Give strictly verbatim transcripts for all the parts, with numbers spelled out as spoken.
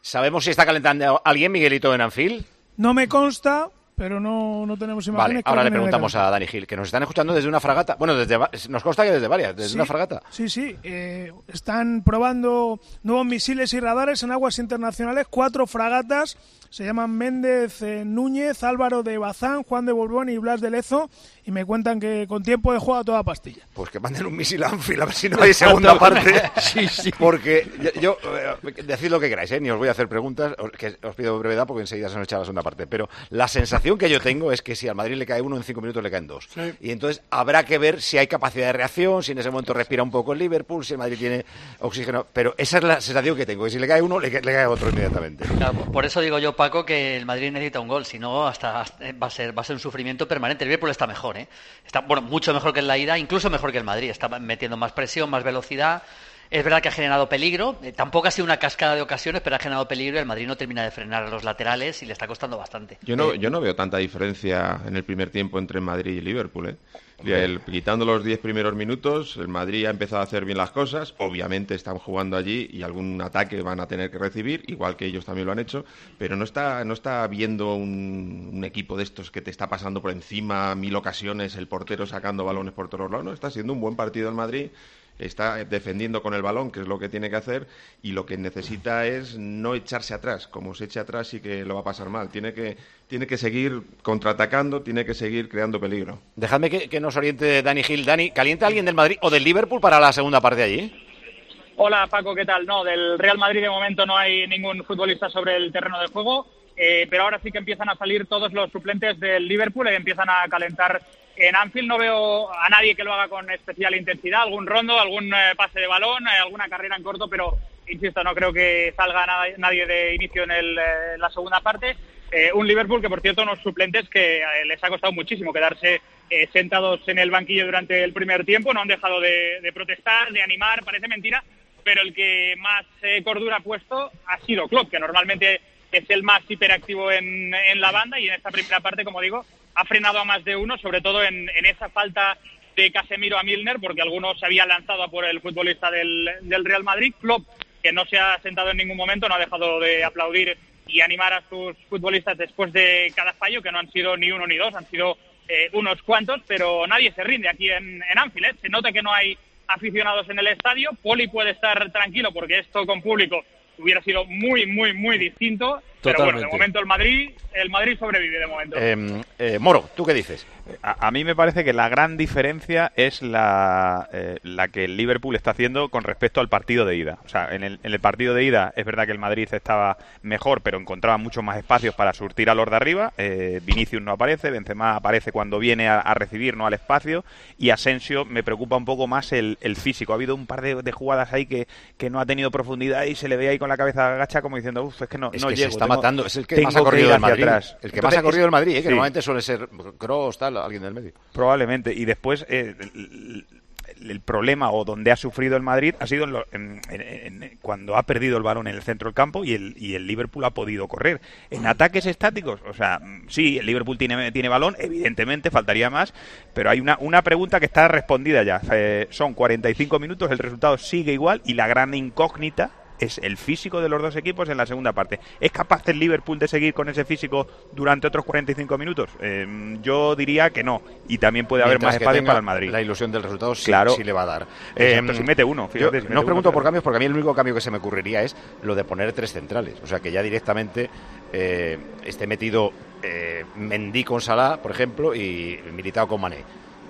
¿Sabemos si está calentando alguien, Miguelito, en Anfield? No me consta, pero no, no tenemos imágenes. Vale, ahora le preguntamos a Dani Gil, que nos están escuchando desde una fragata. Bueno, desde nos consta que desde varias, desde sí, una fragata. Sí, sí. Eh, están probando nuevos misiles y radares en aguas internacionales. Cuatro fragatas. Se llaman Méndez eh, Núñez, Álvaro de Bazán, Juan de Borbón y Blas de Lezo. Y me cuentan que con tiempo de juego a toda pastilla. Pues que manden un misil a Anfield, a ver si no hay segunda parte. Sí, sí. Porque yo, yo eh, decid lo que queráis, ¿eh? Ni os voy a hacer preguntas, que os pido brevedad porque enseguida se nos echa la segunda parte. Pero la sensación que yo tengo es que si al Madrid le cae uno, en cinco minutos le caen dos. Sí. Y entonces habrá que ver si hay capacidad de reacción, si en ese momento respira un poco el Liverpool, si el Madrid tiene oxígeno. Pero esa es la sensación que tengo, que si le cae uno, le, le cae otro inmediatamente. Claro, por eso digo yo, Paco, que el Madrid necesita un gol, si no hasta, hasta va a ser va a ser un sufrimiento permanente. El Liverpool está mejor, ¿eh? Está, bueno, mucho mejor que en la ida, incluso mejor que el Madrid. Está metiendo más presión, más velocidad. Es verdad que ha generado peligro, eh, tampoco ha sido una cascada de ocasiones, pero ha generado peligro y el Madrid no termina de frenar a los laterales y le está costando bastante. Yo no, eh, yo no veo tanta diferencia en el primer tiempo entre Madrid y Liverpool, ¿eh? El, quitando los diez primeros minutos, el Madrid ha empezado a hacer bien las cosas. Obviamente están jugando allí y algún ataque van a tener que recibir, igual que ellos también lo han hecho, pero no está, no está viendo un, un equipo de estos que te está pasando por encima mil ocasiones, el portero sacando balones por todos lados. No, está siendo un buen partido el Madrid. Está defendiendo con el balón, que es lo que tiene que hacer, y lo que necesita es no echarse atrás. Como se eche atrás sí que lo va a pasar mal. Tiene que, tiene que seguir contraatacando, tiene que seguir creando peligro. Dejadme que, que nos oriente Dani Gil. Dani, ¿calienta alguien del Madrid o del Liverpool para la segunda parte allí? Hola Paco, ¿qué tal? No, del Real Madrid de momento no hay ningún futbolista sobre el terreno de juego, eh, pero ahora sí que empiezan a salir todos los suplentes del Liverpool y empiezan a calentar. En Anfield no veo a nadie que lo haga con especial intensidad, algún rondo, algún eh, pase de balón, eh, alguna carrera en corto, pero insisto, no creo que salga nada, nadie de inicio en el, eh, la segunda parte. Eh, un Liverpool que, por cierto, unos suplentes que eh, les ha costado muchísimo quedarse eh, sentados en el banquillo durante el primer tiempo, no han dejado de, de protestar, de animar, parece mentira, pero el que más eh, cordura ha puesto ha sido Klopp, que normalmente es el más hiperactivo en, en la banda, y en esta primera parte, como digo, ha frenado a más de uno, sobre todo en, en esa falta de Casemiro a Milner, porque algunos se habían lanzado a por el futbolista del, del Real Madrid. Klopp, que no se ha sentado en ningún momento, no ha dejado de aplaudir y animar a sus futbolistas después de cada fallo, que no han sido ni uno ni dos, han sido eh, unos cuantos, pero nadie se rinde aquí en, en Anfield, ¿eh? Se nota que no hay aficionados en el estadio. Poli puede estar tranquilo porque esto con público hubiera sido muy, muy, muy distinto. Totalmente. Pero bueno, de momento el Madrid, el Madrid sobrevive de momento. Eh, eh, Moro, ¿tú qué dices? A, a mí me parece que la gran diferencia es la, eh, la que el Liverpool está haciendo con respecto al partido de ida. O sea, en el, en el partido de ida es verdad que el Madrid estaba mejor, pero encontraba muchos más espacios para surtir a los de arriba. Eh, Vinicius no aparece, Benzema aparece cuando viene a, a recibir, no al espacio. Y Asensio me preocupa un poco más el, el físico. Ha habido un par de, de jugadas ahí que, que no ha tenido profundidad y se le ve ahí con la cabeza agacha como diciendo, uff, es que no, es no que llego. Se está tengo, matando, es el que más ha corrido del Madrid. Atrás. El que Entonces, más ha corrido del Madrid, ¿eh? que sí. Normalmente suele ser Kroos, tal, alguien del medio. Probablemente. Y después eh, el, el, el problema o donde ha sufrido el Madrid ha sido en lo, en, en, en, cuando ha perdido el balón en el centro del campo y el, y el Liverpool ha podido correr. En ataques estáticos, o sea, sí, el Liverpool tiene, tiene balón, evidentemente, faltaría más, pero hay una, una pregunta que está respondida ya. Eh, son cuarenta y cinco minutos, el resultado sigue igual y la gran incógnita es el físico de los dos equipos en la segunda parte. ¿Es capaz el Liverpool de seguir con ese físico durante otros cuarenta y cinco minutos? Eh, yo diría que no. Y también puede haber Mientras más espacio para el Madrid. La ilusión del resultado sí, claro. sí le va a dar. Exacto, eh, si mete uno. Fíjate, yo si mete no uno, pregunto claro. por cambios, porque a mí el único cambio que se me ocurriría es lo de poner tres centrales. O sea, que ya directamente eh, esté metido eh, Mendy con Salah, por ejemplo, y Militao con Mané.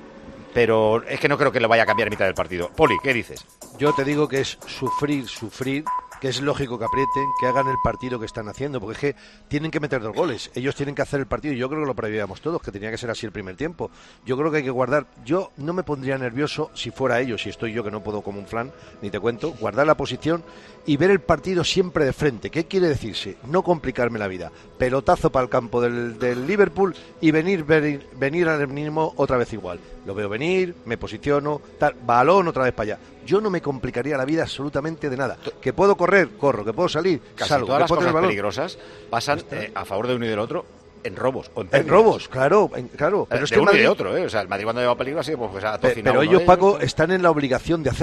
Pero es que no creo que le vaya a cambiar a mitad del partido. Poli, ¿qué dices? Yo te digo que es sufrir, sufrir, que es lógico que aprieten, que hagan el partido que están haciendo, porque es que tienen que meter dos goles, ellos tienen que hacer el partido, y yo creo que lo preveíamos todos, que tenía que ser así el primer tiempo. Yo creo que hay que guardar, yo no me pondría nervioso si fuera ellos, si estoy yo que no puedo como un flan, ni te cuento, guardar la posición y ver el partido siempre de frente. ¿Qué quiere decirse? No complicarme la vida, pelotazo para el campo del, del Liverpool y venir, venir, venir al mínimo otra vez igual. Lo veo venir, me posiciono, tal, balón otra vez para allá. Yo no me complicaría la vida absolutamente de nada. Que puedo correr, corro, que puedo salir, Casi salgo. todas que las puedo cosas tener peligrosas pasan eh, a favor de uno y del otro en robos. O en, en robos, claro, en, claro. Pero de es que uno Madrid, y de otro, ¿eh? O sea, el Madrid cuando lleva peligro ha sido pues, pues, ha Pero ellos, Paco, están en la obligación de hacerlo.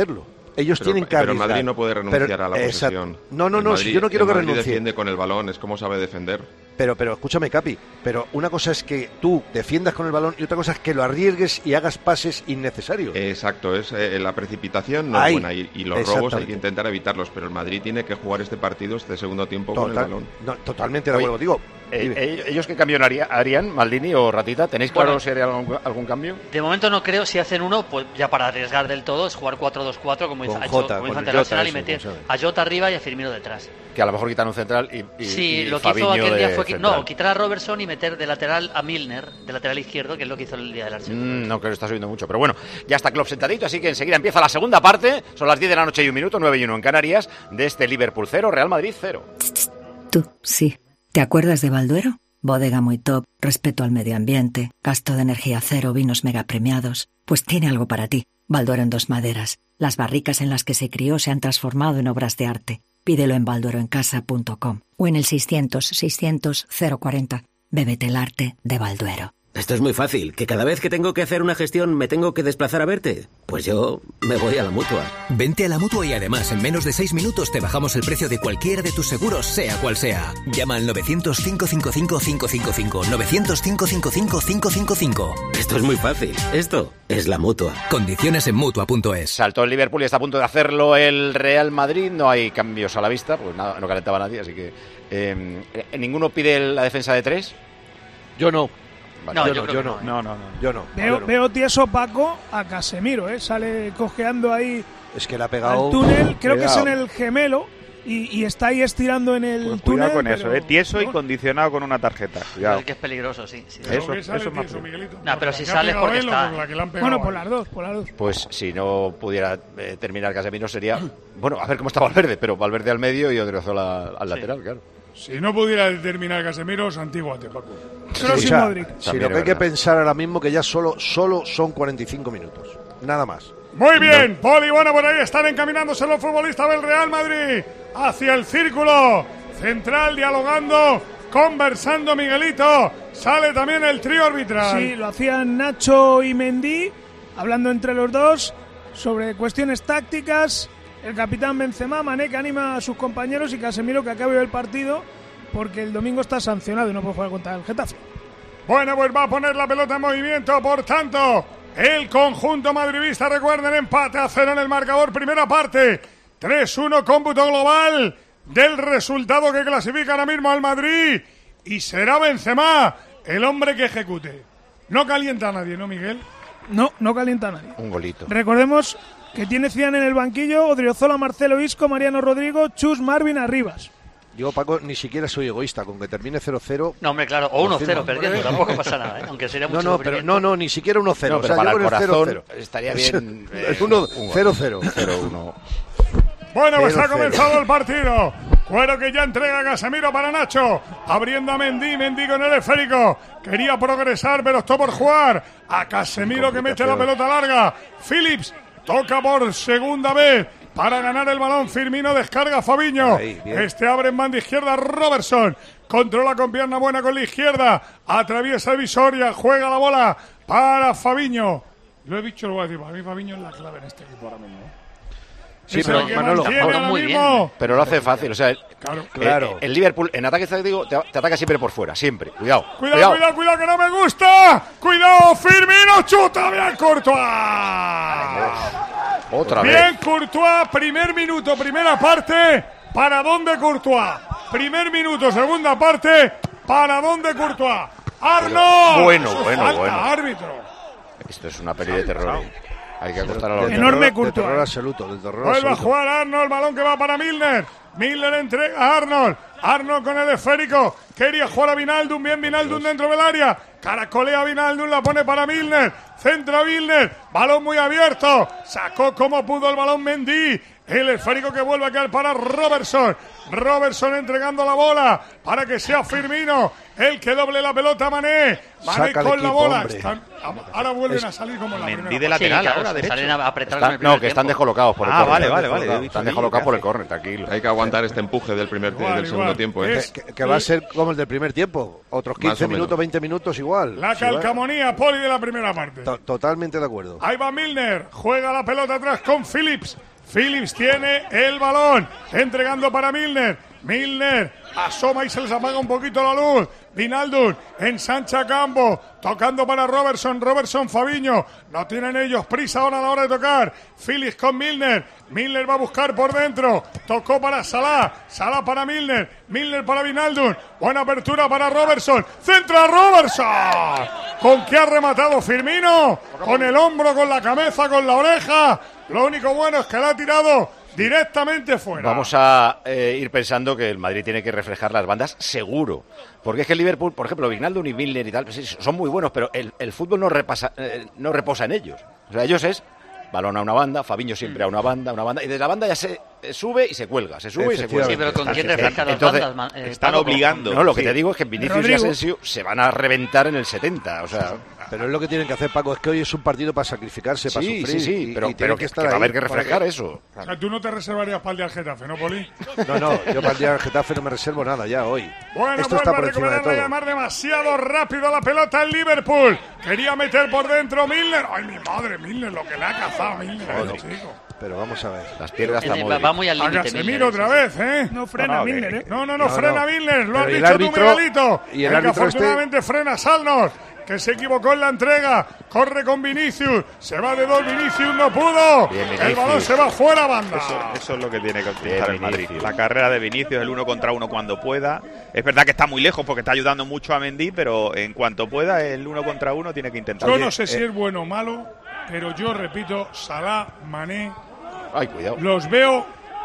Ellos pero, tienen que Pero el arriesgar. Madrid no puede renunciar Pero, a la exacto. posesión. No, no, El no, Madrid, si yo no quiero el que Madrid renuncie. defiende con el balón, es como sabe defender. Pero, pero escúchame, Capi, pero una cosa es que tú defiendas con el balón y otra cosa es que lo arriesgues y hagas pases innecesarios. Exacto, es eh, la precipitación no Ahí, es buena y, y los robos hay que intentar evitarlos, pero el Madrid tiene que jugar este partido, este segundo tiempo Total, con el balón. No, totalmente de acuerdo, digo. Eh, ¿Ellos qué cambio haría- harían, Maldini o Ratita? ¿Tenéis claro Bueno, si haría algún, algún cambio? De momento no creo, si hacen uno, pues ya para arriesgar del todo, es jugar cuatro dos cuatro como hizo, Con ha hecho, Jota, como con hizo el ante el Jota Arsenal y ese, meter como sabe. a Jota arriba y a Firmino detrás. Que a lo mejor quitan un central y, y Sí, y lo que Fabinho hizo aquel día de fue que, central. no, quitar a Robertson y meter de lateral a Milner, de lateral izquierdo, que es lo que hizo el día del Arsenal. Mm, no creo que está subiendo mucho, pero bueno, ya está Klopp sentadito, así que enseguida empieza la segunda parte. Son las diez de la noche y un minuto, nueve y uno en Canarias, de este Liverpool cero, Real Madrid cero. Tú, sí. ¿Te acuerdas de Balduero? Bodega muy top, respeto al medio ambiente, gasto de energía cero, vinos mega premiados. Pues tiene algo para ti. Balduero en dos maderas. Las barricas en las que se crió se han transformado en obras de arte. Pídelo en baldueroencasa punto com o en el seiscientos seiscientos cero cuarenta. Bébete el arte de Balduero. Esto es muy fácil, que cada vez que tengo que hacer una gestión me tengo que desplazar a verte. Pues yo me voy a la Mutua. Vente a la Mutua y además en menos de seis minutos te bajamos el precio de cualquiera de tus seguros, sea cual sea. Llama al novecientos, cinco cinco cinco, cinco cinco cinco, novecientos, cinco cinco cinco, cinco cinco cinco. Esto es muy fácil. Esto es la Mutua. Condiciones en Mutua punto es. Saltó el Liverpool y está a punto de hacerlo el Real Madrid. No hay cambios a la vista, pues nada, no calentaba nadie, así que... Eh, ¿Ninguno pide la defensa de tres? Yo no. Vale. No, yo, yo no, creo yo que no, No, no, no. yo no. Veo, yo no. veo tieso Paco a Casemiro, ¿eh? Sale cojeando ahí Es que le ha pegado. al túnel, creo que es Cuidado. en el gemelo, y, y está ahí estirando en el Pues túnel. cuidado con eso, pero- eh. Tieso y ¿no? condicionado con una tarjeta. Cuidado. Es que es peligroso, sí. sí. Eso, ¿Por qué sale eso es más tieso, peligroso. Miguelito? No, pero ¿Por si la que ha sale pegado porque él o está- por la que le han pegado Bueno, a por él? las dos, por las dos. Pues si no pudiera eh, terminar Casemiro sería... Bueno, a ver cómo está Valverde, pero Valverde al medio y Odriozola al lateral, claro. Si no pudiera determinar Casemiro, santíguate, Paco. Pero sin Escucha, Modric. si También lo es que hay que verdad. pensar ahora mismo que ya solo, solo son cuarenta y cinco minutos. Nada más. Muy bien, Poli, bueno, por ahí están encaminándose los futbolistas del Real Madrid hacia el círculo central, dialogando, conversando, Miguelito. Sale también el trío arbitral. Sí, lo hacían Nacho y Mendy, hablando entre los dos sobre cuestiones tácticas. El capitán Benzema, Mané, que anima a sus compañeros, y Casemiro, que acabe el partido porque el domingo está sancionado y no puede jugar contra el Getafe. Bueno, pues va a poner la pelota en movimiento, por tanto, el conjunto madridista, recuerden, empate a cero en el marcador, primera parte, tres uno, cómputo global del resultado que clasifica ahora mismo al Madrid, y será Benzema el hombre que ejecute. No calienta a nadie, ¿no, Miguel? No, no calienta a nadie. Un golito. Recordemos que tiene Zidane en el banquillo, Odriozola, Marcelo Isco, Mariano Rodrigo, Chus, Marvin, Arribas. Yo, Paco, ni siquiera soy egoísta. Con que termine cero cero. No, hombre, claro, o uno cero Confirmo. perdiendo, tampoco pasa nada, ¿eh? Aunque sería No, mucho no, pero sufrimiento. no, no, ni siquiera uno cero. No, pero o sea, para yo el con corazón cero cero. estaría bien... eh, El uno, un gol. cero cero. cero uno. Bueno, pues cero ha cero. comenzado el partido. Cuero que ya entrega Casemiro para Nacho. Abriendo a Mendy, Mendy con el esférico. Quería progresar, pero optó por jugar. A Casemiro que mete la pelota larga. Phillips toca por segunda vez para ganar el balón. Firmino descarga a Fabinho. Ahí, bien. Este abre en banda izquierda Robertson. Controla con pierna buena con la izquierda. Atraviesa Visoria. Juega la bola para Fabinho. Lo he dicho, lo voy a decir. Para mí Fabinho es la clave en este equipo ahora mismo. Sí, Es pero el que Manolo, mantiene Manolo, ahora muy mismo. Pero lo hace fácil, o sea, el, Claro. Claro. eh, el Liverpool en ataque estratégico te, te ataca siempre por fuera, siempre. Cuidado, Cuidado, cuidado, cuidado, que no me gusta. Cuidado, Firmino, chuta, bien Courtois. Otra Bien vez. Courtois, primer minuto, primera parte, para dónde Courtois. Primer minuto, segunda parte, para dónde Courtois. Arnold. Bueno, Eso es bueno, falta, bueno. árbitro. Esto es una peli de terror. eh. Hay que acostar a los Del Enorme terror- Courtois. del terror absoluto, del terror Vuelve a absoluto. jugar Arnold, balón que va para Milner. Milner entrega a Arnold. Arnold con el esférico. Quería jugar a Vinaldum, bien Vinaldum dentro del área. Caracolea Vinaldum, la pone para Milner. Centra Milner, balón muy abierto. Sacó como pudo el balón Mendy. El esférico que vuelve a quedar para Robertson. Robertson entregando la bola para que sea Firmino el que doble la pelota a Mané. Mané Saca el con la equipo, bola. hombre. Están- ahora vuelven Es- a salir como en la Mendy primera de parte. Sí, lateral claro, ahora, se derecho. salen a apretar Está- en el primer no, que están tiempo. descolocados por el Ah, córner. vale, Están vale, vale. descolocados. He visto Están ahí, descolocados ya. por el córner, tranquilo. Hay que aguantar este empuje del primer Igual, del segundo igual. tiempo. ¿eh? Es- Que, que va a ser como el del primer tiempo. Otros Más quince o menos. minutos, veinte minutos igual. La Sí, va. calcamonía, Poli, de la primera parte. To- Totalmente de acuerdo. Ahí va Milner, juega la pelota atrás con Phillips. Phillips tiene el balón, entregando para Milner. Milner asoma y se les apaga un poquito la luz. Wijnaldum ensancha campo, tocando para Robertson. Robertson, Fabinho, no tienen ellos prisa ahora a la hora de tocar. Phillips con Milner. Milner va a buscar por dentro, tocó para Salah. Salah para Milner. Milner para Wijnaldum. Buena apertura para Robertson. Centra Robertson. ¿Con qué ha rematado Firmino? Con el hombro, con la cabeza, con la oreja. Lo único bueno es que la ha tirado directamente fuera. Vamos a eh, ir pensando que el Madrid tiene que reflejar las bandas seguro, porque es que el Liverpool, por ejemplo, Wijnaldum y Milner y tal, pues sí, son muy buenos, pero el, el fútbol no repasa, eh, no reposa en ellos. O sea, ellos es balón a una banda, Fabinho siempre a una banda, a una banda, y desde la banda ya se eh, sube y se cuelga, se sube y se cuelga. Sí, pero ¿con quién refleja las Entonces, bandas? Eh, están Paco, obligando. No, lo que sí. te digo es que Vinicius Rodrigo. y Asensio se van a reventar en el setenta, o sea... Pero es lo que tienen que hacer, Paco, es que hoy es un partido para sacrificarse, para Sí, sufrir. sí, sí, y- pero, y pero tienen que, que estar que va a ahí. haber que reflejar eso. O sea, tú no te reservarías para el día del Getafe, ¿no, Poli? No, no, yo para el día del Getafe no me reservo nada ya hoy. Bueno, Esto está vuelve por a encima de recuperar todo. a llamar demasiado rápido la pelota el Liverpool. Quería meter por dentro Milner. Ay, mi madre, Milner, lo que le ha cazado Milner. Bueno, eh, chico. pero vamos a ver. Las piernas eh, están va muy al A límite. Casemiro Milner, otra sí, vez, ¿eh? No frena No, no, Milner, que- ¿eh? No, no, no, No, frena no. Milner. Lo Pero has y el dicho tú, árbitro- Miguelito. y el que árbitro este- afortunadamente frena Salnor, que se equivocó en la entrega. Corre con Vinicius. Se va de dos, Vinicius no pudo. Bien, El Vinicius. balón se va fuera, banda. Eso, eso es lo que tiene que utilizar Bien, el Madrid. Vinicius. La carrera de Vinicius, el uno contra uno cuando pueda. Es verdad que está muy lejos porque está ayudando mucho a Mendy, pero en cuanto pueda, el uno contra uno tiene que intentar. Yo Oye, no sé si eh, es bueno o malo, pero yo repito, Salah, Mané, Ay, cuidado. los veo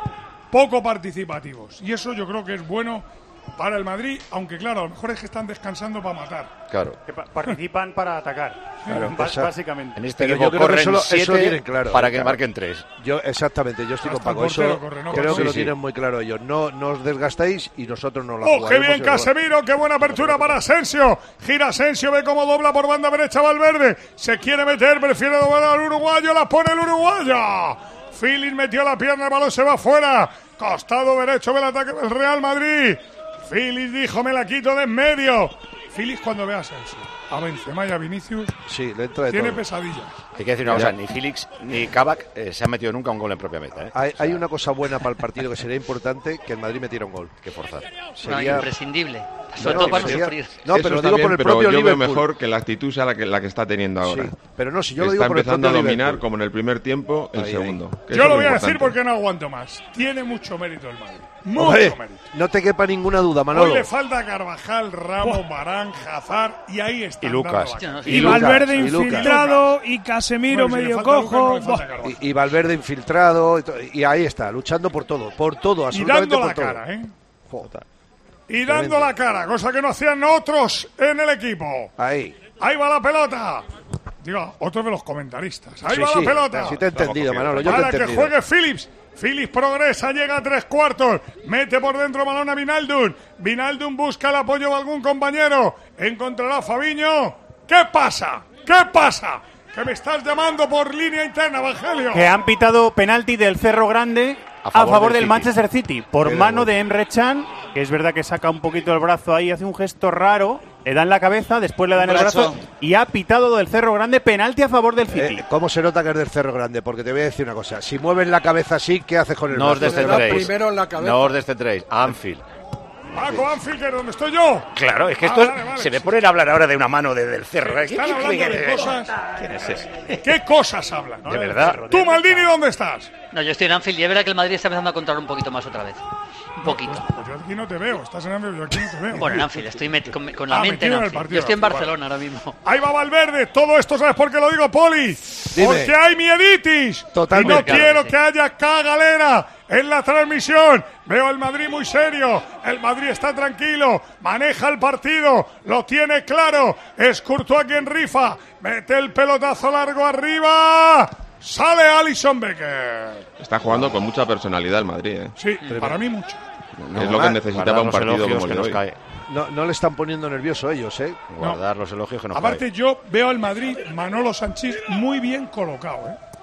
poco participativos. Y eso yo creo que es bueno para el Madrid, aunque claro, a lo mejor es que están descansando para matar. Claro. Que pa- participan para atacar, Claro, ba- esa- básicamente. En este Pero equipo yo creo que corren eso lo- eso lo siete tienen claro, para eh, que claro. marquen tres. Yo, exactamente, yo estoy con Hasta el Paco. Eso portero corre, ¿no? creo Sí, que lo sí. tienen muy claro ellos. No, no os desgastéis y nosotros no la ¡Oh, qué jugaremos. bien y- Casemiro! ¡Qué buena apertura para Asensio! Gira Asensio, ve cómo dobla por banda derecha Valverde. Se quiere meter, prefiere doblar al uruguayo, la pone el uruguayo. Phillips metió la pierna, el balón se va fuera. Costado derecho del ataque del Real Madrid. Phillips dijo, me la quito de en medio. Phillips cuando ve a Asensio, a Benzema y a Vinicius, Sí, le entra de tiene todo. pesadillas. Hay que decir una cosa, ni Félix ni Kabak eh, se han metido nunca un gol en propia meta. ¿eh? Hay, hay una cosa buena para el partido que sería importante, que el Madrid metiera un gol. Que forzar. No, Sería... imprescindible. Sobre No, todo para no sería- sufrir. No, Eso pero está digo bien, por el pero propio yo Liverpool. veo mejor que la actitud sea la que, la que está teniendo ahora. Sí, pero no, si yo lo Está digo por el empezando a propio dominar, Liverpool. como en el primer tiempo, el Ahí, segundo. que Yo eso lo es voy a decir importante. porque no aguanto más. Tiene mucho mérito el Madrid. Mucho Hombre, mérito. no te quepa ninguna duda, Hoy Manolo. le falta Carvajal, Ramos, Barán, Hazard y ahí está. Y Lucas. Yo no sé. Y, Y Lucas, Valverde y Lucas. infiltrado y Casemiro Bueno, si le medio falta Lucas, no cojo. le falta Buah. Carvajal. Y, y Valverde infiltrado. Y, to- y ahí está, luchando por todo. Por todo, Y absolutamente dando por la todo. cara, ¿eh? Joder. Y dando la cara, cosa que no hacían otros en el equipo. Ahí. Ahí va la pelota. Digo, otro de los comentaristas. Ahí Sí, va sí, la pelota. sí te he entendido, Manolo. Yo te he Para que entendido. juegue Phillips. Phillips progresa, llega a tres cuartos. Mete por dentro balón a Wijnaldum. Wijnaldum busca el apoyo de algún compañero. Encontrará a Fabinho. ¿Qué pasa? ¿Qué pasa? Que me estás llamando por línea interna, Evangelio. Que han pitado penalti del Cerro Grande A a favor favor, del del City. Manchester City por Qué mano vergüenza. de Emre Can, que es verdad que saca un poquito el brazo ahí, hace un gesto raro, le dan la cabeza, después le dan Un el brazo. brazo y ha pitado del Cerro Grande penalti a favor del City. Eh, ¿Cómo se nota que es del Cerro Grande? Porque te voy a decir una cosa. Si mueves la cabeza así, ¿qué haces con el No os brazo? descentréis. primero en la cabeza. No os descentréis. Anfield. Paco Anfield, que es donde estoy yo. Claro, es que Ah, esto es- vale, vale. se me ponen a hablar ahora de una mano de- del cerro. ¿eh? ¿Qué- Están qué- hablando qué- de qué- cosas. ¿Quién es ese? ¿Qué cosas hablan? De verdad. ¿Tú, Maldini, dónde estás? No, yo estoy en Anfield y es verdad que el Madrid está empezando a controlar un poquito más otra vez. Un poquito. Pues yo aquí no te veo. Estás en Anfield, yo aquí no te veo. Bueno, en Anfield, estoy met- con, con la Ah, mente en metido en el Anfield. partido. Yo estoy en Vale. Barcelona ahora mismo. Ahí va Valverde. Todo esto, ¿sabes por qué lo digo, Poli? Dime. Porque hay mieditis. Totalmente. Y no Claro quiero que sí. que haya cagalera en la transmisión. Veo al Madrid muy serio. El Madrid está tranquilo. Maneja el partido. Lo tiene claro. Es Courtois quien rifa. Mete el pelotazo largo arriba. Sale Alisson Becker. Está jugando con mucha personalidad el Madrid. ¿eh? Sí, para mí mucho. es lo que necesitaba un Guardar los partido elogios como el que de nos hoy. cae. No, no le están poniendo nervioso ellos, ¿eh? Guardar los elogios que nos Aparte, cae. yo veo al Madrid, Manolo Sanchís, muy bien colocado, ¿eh?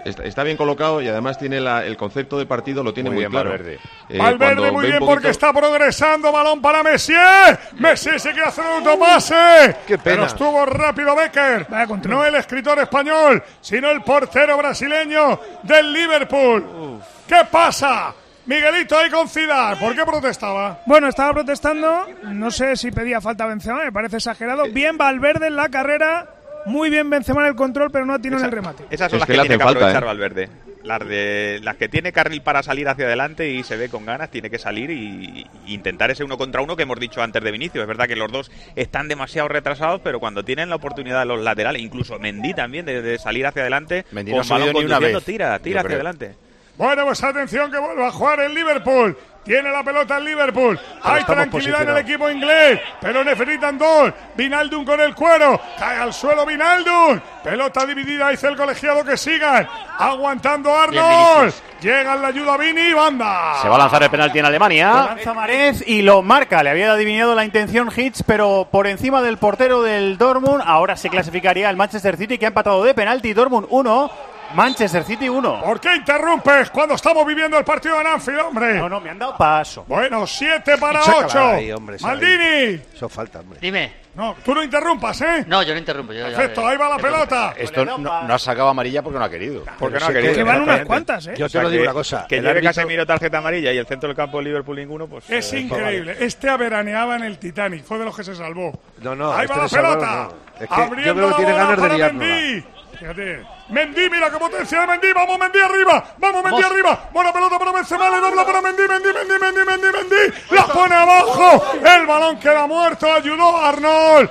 está, está bien colocado y además tiene la, el concepto de partido lo tiene muy, muy bien, claro. Valverde. Eh, Valverde muy bien poquito... porque está progresando. Balón para Messier. Messier se quiere hacer un autopase. Qué pena. Pero estuvo rápido Becker. No el escritor español, sino el portero brasileño del Liverpool. Uf. ¿Qué pasa? Miguelito ahí con Zidane. ¿Por qué protestaba? Bueno, estaba protestando. No sé si pedía falta a Benzema. Me parece exagerado. Bien Valverde en la carrera. Muy bien Benzema en el control, pero no atinó en el remate. Esas son es las que, que, que tiene que falta, aprovechar ¿eh? Valverde. Las, de, las que tiene carril para salir hacia adelante y se ve con ganas, tiene que salir y, y intentar ese uno contra uno que hemos dicho antes de Vinicius. Es verdad que los dos están demasiado retrasados, pero cuando tienen la oportunidad de los laterales, incluso Mendy también, de, de salir hacia adelante, Mendy con no balón conduciendo, tira, tira hacia adelante. Bueno, pues atención que vuelve a jugar el Liverpool. Tiene la pelota el Liverpool. Hay tranquilidad en el equipo inglés, pero necesitan dos. Wijnaldum con el cuero. Cae al suelo Wijnaldum. Pelota dividida, dice el colegiado que sigan. Aguantando Arnold. Llega la ayuda Vini y banda. Se va a lanzar el penalti en Alemania. Lo lanza Marez y lo marca. Le había adivinado la intención Hitch, pero por encima del portero del Dortmund. Ahora se clasificaría el Manchester City, que ha empatado de penalti. Dortmund uno. Manchester City uno. ¿Por qué interrumpes cuando estamos viviendo el partido en Anfield, hombre? No, no, me han dado paso. Bueno, siete para ocho. Ahí, hombre, Maldini. Eso falta, hombre. Dime. No, tú no interrumpas, ¿eh? No, yo no interrumpo. Yo, Perfecto, ya, ahí va la pelota. Esto no, no ha sacado amarilla porque no ha querido. Porque no ha querido. Que van unas cuantas, ¿eh? Yo te lo digo una cosa. Que lleve Casemiro tarjeta amarilla y el centro del campo de Liverpool ninguno, pues... Es eh, increíble. Este averaneaba en el Titanic. Fue de los que se salvó. No, no. Ahí este va la de salvarlo, pelota. no. Es que Abriendo yo creo que tiene la ganas bola de para liárnosla. Mendy. Fíjate. Mendy, mira qué potencia de Mendy. Vamos, Mendy arriba. Vamos, Mendy Vamos. arriba. Buena pelota para Benzema. Le dobla para Mendy, Mendy, Mendy, Mendy, Mendy, Mendy. La pone abajo. El balón queda muerto. Ayudó Arnold.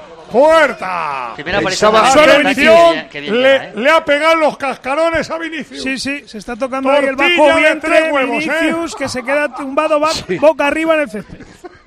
Puerta. Primera Pensaba- aparición Solo de Vinicius Vinicius, que bien le, queda, ¿eh? le ha pegado los cascarones a Vinicius. Sí, sí, se está tocando ahí el Tortilla bajo de vientre. tres huevos, ¿eh? Vinicius, que se queda tumbado va- boca arriba en el césped.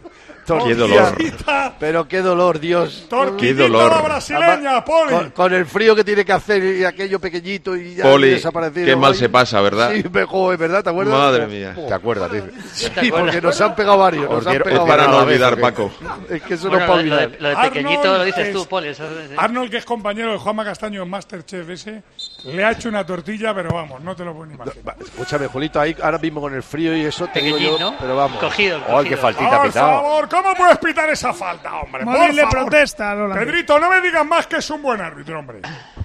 Qué dolor. Pero qué dolor, Dios. Tortillita Qué dolor. la brasileña, Poli. Con, con el frío que tiene que hacer y aquello pequeñito y ya Poli, desaparecido. qué mal Ay. se pasa, ¿verdad? Sí, mejor, es verdad, ¿te acuerdas? Madre mía. ¿Te acuerdas, tío? Sí, porque nos han pegado varios. Nos Os han dieron- pegado os Para dieron no a la vez, olvidar, ¿o qué? Paco. Es que eso Bueno, no lo, puedo de, lo de- olvidar. lo de Arnold pequeñito lo dices es- tú, Poli. Eso, sí. Arnold, que es compañero de Juanma Castaño en Masterchef ese, le ha hecho una tortilla, pero vamos, no te lo puedes ni imaginar. Va, Escúchame, Julito, ahí ahora mismo con el frío y eso te digo Pequeñín, yo, ¿no? pero vamos. Cogido, ¡Oh, qué cogido. faltita ha Por pitado! favor, ¿cómo puedes pitar esa falta, hombre? Madrid Por le favor. protesta al holandés. Pedrito, no me digas más que es un buen árbitro, hombre.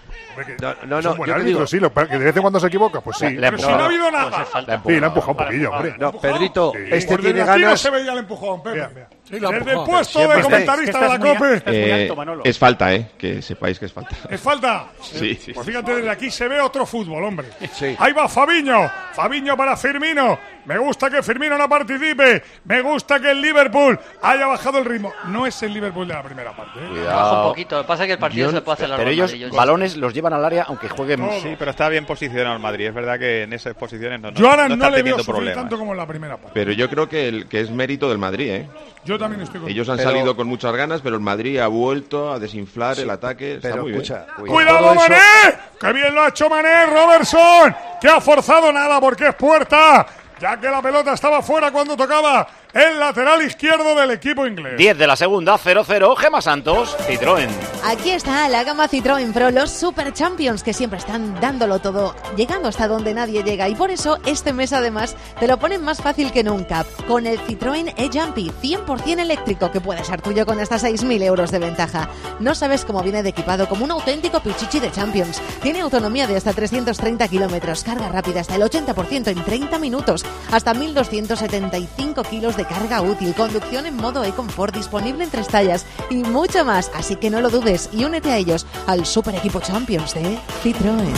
No, no, Es no, un buen yo te árbitro, digo, sí, lo, que de vez en cuando se equivoca, pues sí. Le- le Pero ha si no ha habido Pues nada. es falta. Sí, le ha empujado un poquillo, hombre. no, Pedrito, Sí, este por tiene desde aquí no ganas. se veía el empujón, Pepe. Mira, mira. Sí, Desde el empujado. puesto Siempre de está- comentarista de la Estás muy a- COPE. estás muy Eh, alto, Manolo. es falta, ¿eh? Que sepáis que es falta. ¿Es falta? Sí, sí. Pues fíjate, desde aquí se ve otro fútbol, hombre. Sí. Ahí va Fabiño. Fabiño para Firmino. Me gusta que Firmino no participe. Me gusta que el Liverpool haya bajado el ritmo. No es el Liverpool de la primera parte. ¿eh? Baja un Cuidado. poquito. Lo que pasa es que el partido Yo- se puede hacer largo. pero al ellos Madrid, yo- balones los llevan al área aunque jueguen. Todo. Sí, pero está bien posicionado el Madrid. Es verdad que en esas posiciones no, no, Yo ahora no no, está le veo teniendo sufrir problemas. tanto como en la primera parte. Pero yo creo que, el, que es mérito del Madrid, ¿eh? Yo también estoy con Ellos han Pero- salido con muchas ganas, pero el Madrid ha vuelto a desinflar el ataque. Está Pero muy bien. escucha, ¡Cuidado, todo eso- Mané! ¡Qué bien lo ha hecho Mané! ¡Robertson! Que ha forzado nada porque es puerta. Ya que la pelota estaba fuera cuando tocaba el lateral izquierdo del equipo inglés. diez de la segunda, cero cero. Gema Santos, Citroën. Aquí está la gama Citroën Pro, los Super Champions que siempre están dándolo todo, llegando hasta donde nadie llega. Y por eso este mes además te lo ponen más fácil que nunca. Con el Citroën e-Jumpy cien por ciento eléctrico que puede ser tuyo con hasta seis mil euros de ventaja. No sabes cómo viene de equipado, como un auténtico pichichi de Champions. Tiene autonomía de hasta trescientos treinta kilómetros, carga rápida hasta el ochenta por ciento en treinta minutos, hasta mil doscientos setenta y cinco kilos de carga útil, conducción en modo e-confort disponible en tres tallas y mucho más. Así que no lo dudes y únete a ellos al super equipo Champions de Citroën.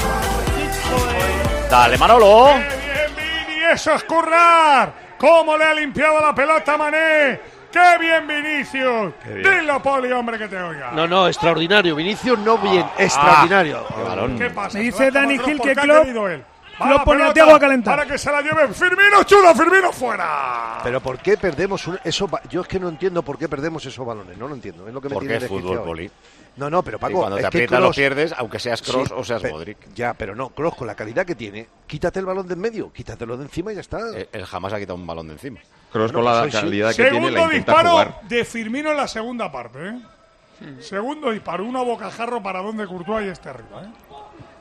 Dale, Manolo. ¡Qué bien, Vini! ¡Eso es currar! ¿Cómo le ha limpiado la pelota a Mané? ¡Qué bien, Vinicius! Dilo, Poli, hombre, que te oiga. No, no, extraordinario. Vinicius no bien, extraordinario. Qué balón. ¿Qué pasa? Me dice Se la Dani toma Gil Kroos, que ¿por qué ha Klopp- querido él? Va Klopp la pone a pelota Thiago a calentar. Para que se la lleve Firmino, chulo, Firmino fuera. Pero ¿por qué perdemos un- esos ba- Yo es que no entiendo por qué perdemos esos balones, no lo entiendo. Es lo que me Porque tiene es fútbol, desquiciado. Poli. No, no, pero Y Paco, cuando te es que aprietas lo Kroos- pierdes, aunque seas Kroos Sí, o seas pe- Modric. Ya, pero no, Kroos con la calidad que tiene, quítate el balón de en medio, quítatelo de encima y ya está. Él, él jamás ha quitado un balón de encima. Kroos Bueno, con la pues sí. calidad que tiene Segundo la intenta disparo jugar. de Firmino en la segunda parte. ¿eh? Segundo disparo, una bocajarro para donde Courtois y este arriba. ¿eh?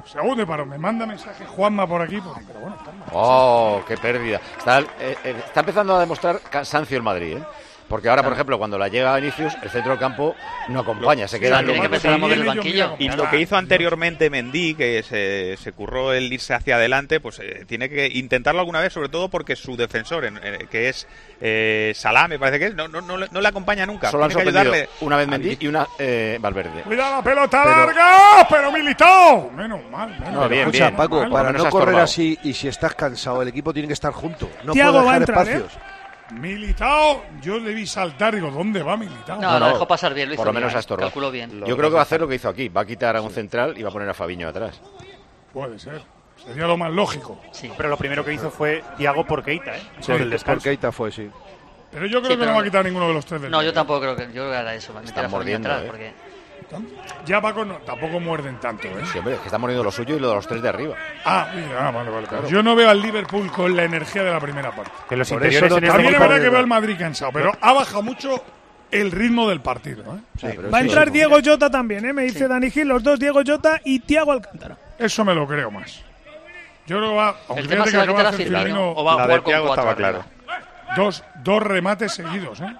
Segundo y paro. Me manda mensaje Juanma por aquí, pues, pero bueno, está mal. Oh, qué pérdida. Está, eh, eh, está empezando a demostrar cansancio el Madrid, ¿eh? Porque ahora, por ejemplo, cuando la llega a Vinicius, el centro del campo no acompaña, se queda en tiene que empezar a mover el banquillo. Y lo que hizo anteriormente Mendy, que se, se curró el irse hacia adelante, pues eh, tiene que intentarlo alguna vez, sobre todo porque su defensor, eh, que es eh, Salah, me parece que es, no, no, no, no le acompaña nunca. Solo han Tiene que sorprendido ayudarle una vez Mendy y una eh, Valverde. Cuidado la pelota Pero- larga, pero Militao. Menos mal. Menos No, mal. bien, Escucha, bien. Paco, Por lo para menos no has correr estorbado. así y si estás cansado, el equipo tiene que estar junto. No Thiago puede va a dejar entrar, espacios. Militao, yo le vi saltar, digo, ¿dónde va Militao? No, lo dejó pasar bien, lo hizo Por lo bien, menos ha estorbado. calculó bien. Yo creo que va a hacer lo que hizo aquí. Va a quitar a un central y va a poner a Fabiño atrás. Puede ser. Sería lo más lógico. Sí. Pero lo primero que hizo fue Thiago por Keita, ¿eh? Sí, Por el por descanso. Keita fue, sí. Pero yo creo Sí, que pero- no va a quitar ninguno de los tres del No, yo medio. tampoco creo que. Yo creo que era eso. Va a meter Están a Fabiño mordiendo, atrás, ¿eh? porque. Ya Paco no, tampoco muerden tanto, ¿eh? Sí, hombre, es que está muriendo lo suyo y lo de los tres de arriba. Ah, mira, ah, vale, vale. Claro. Yo no veo al Liverpool con la energía de la primera parte. Que los Por interiores eso no en este También es equipo- verdad que veo al Madrid cansado, pero ha bajado mucho el ritmo del partido, ¿eh? Sí, pero Va a sí, entrar sí. Diego Jota también, ¿eh? Me dice Dani Gil, los dos, Diego Jota y Thiago Alcántara. Eso me lo creo más. Yo creo que va, aunque El tema fíjate se que va a acaba quitar de a hacer Firmino Firmino o va a La jugar de con Thiago cuatro estaba arriba. claro. dos, dos remates seguidos, ¿eh?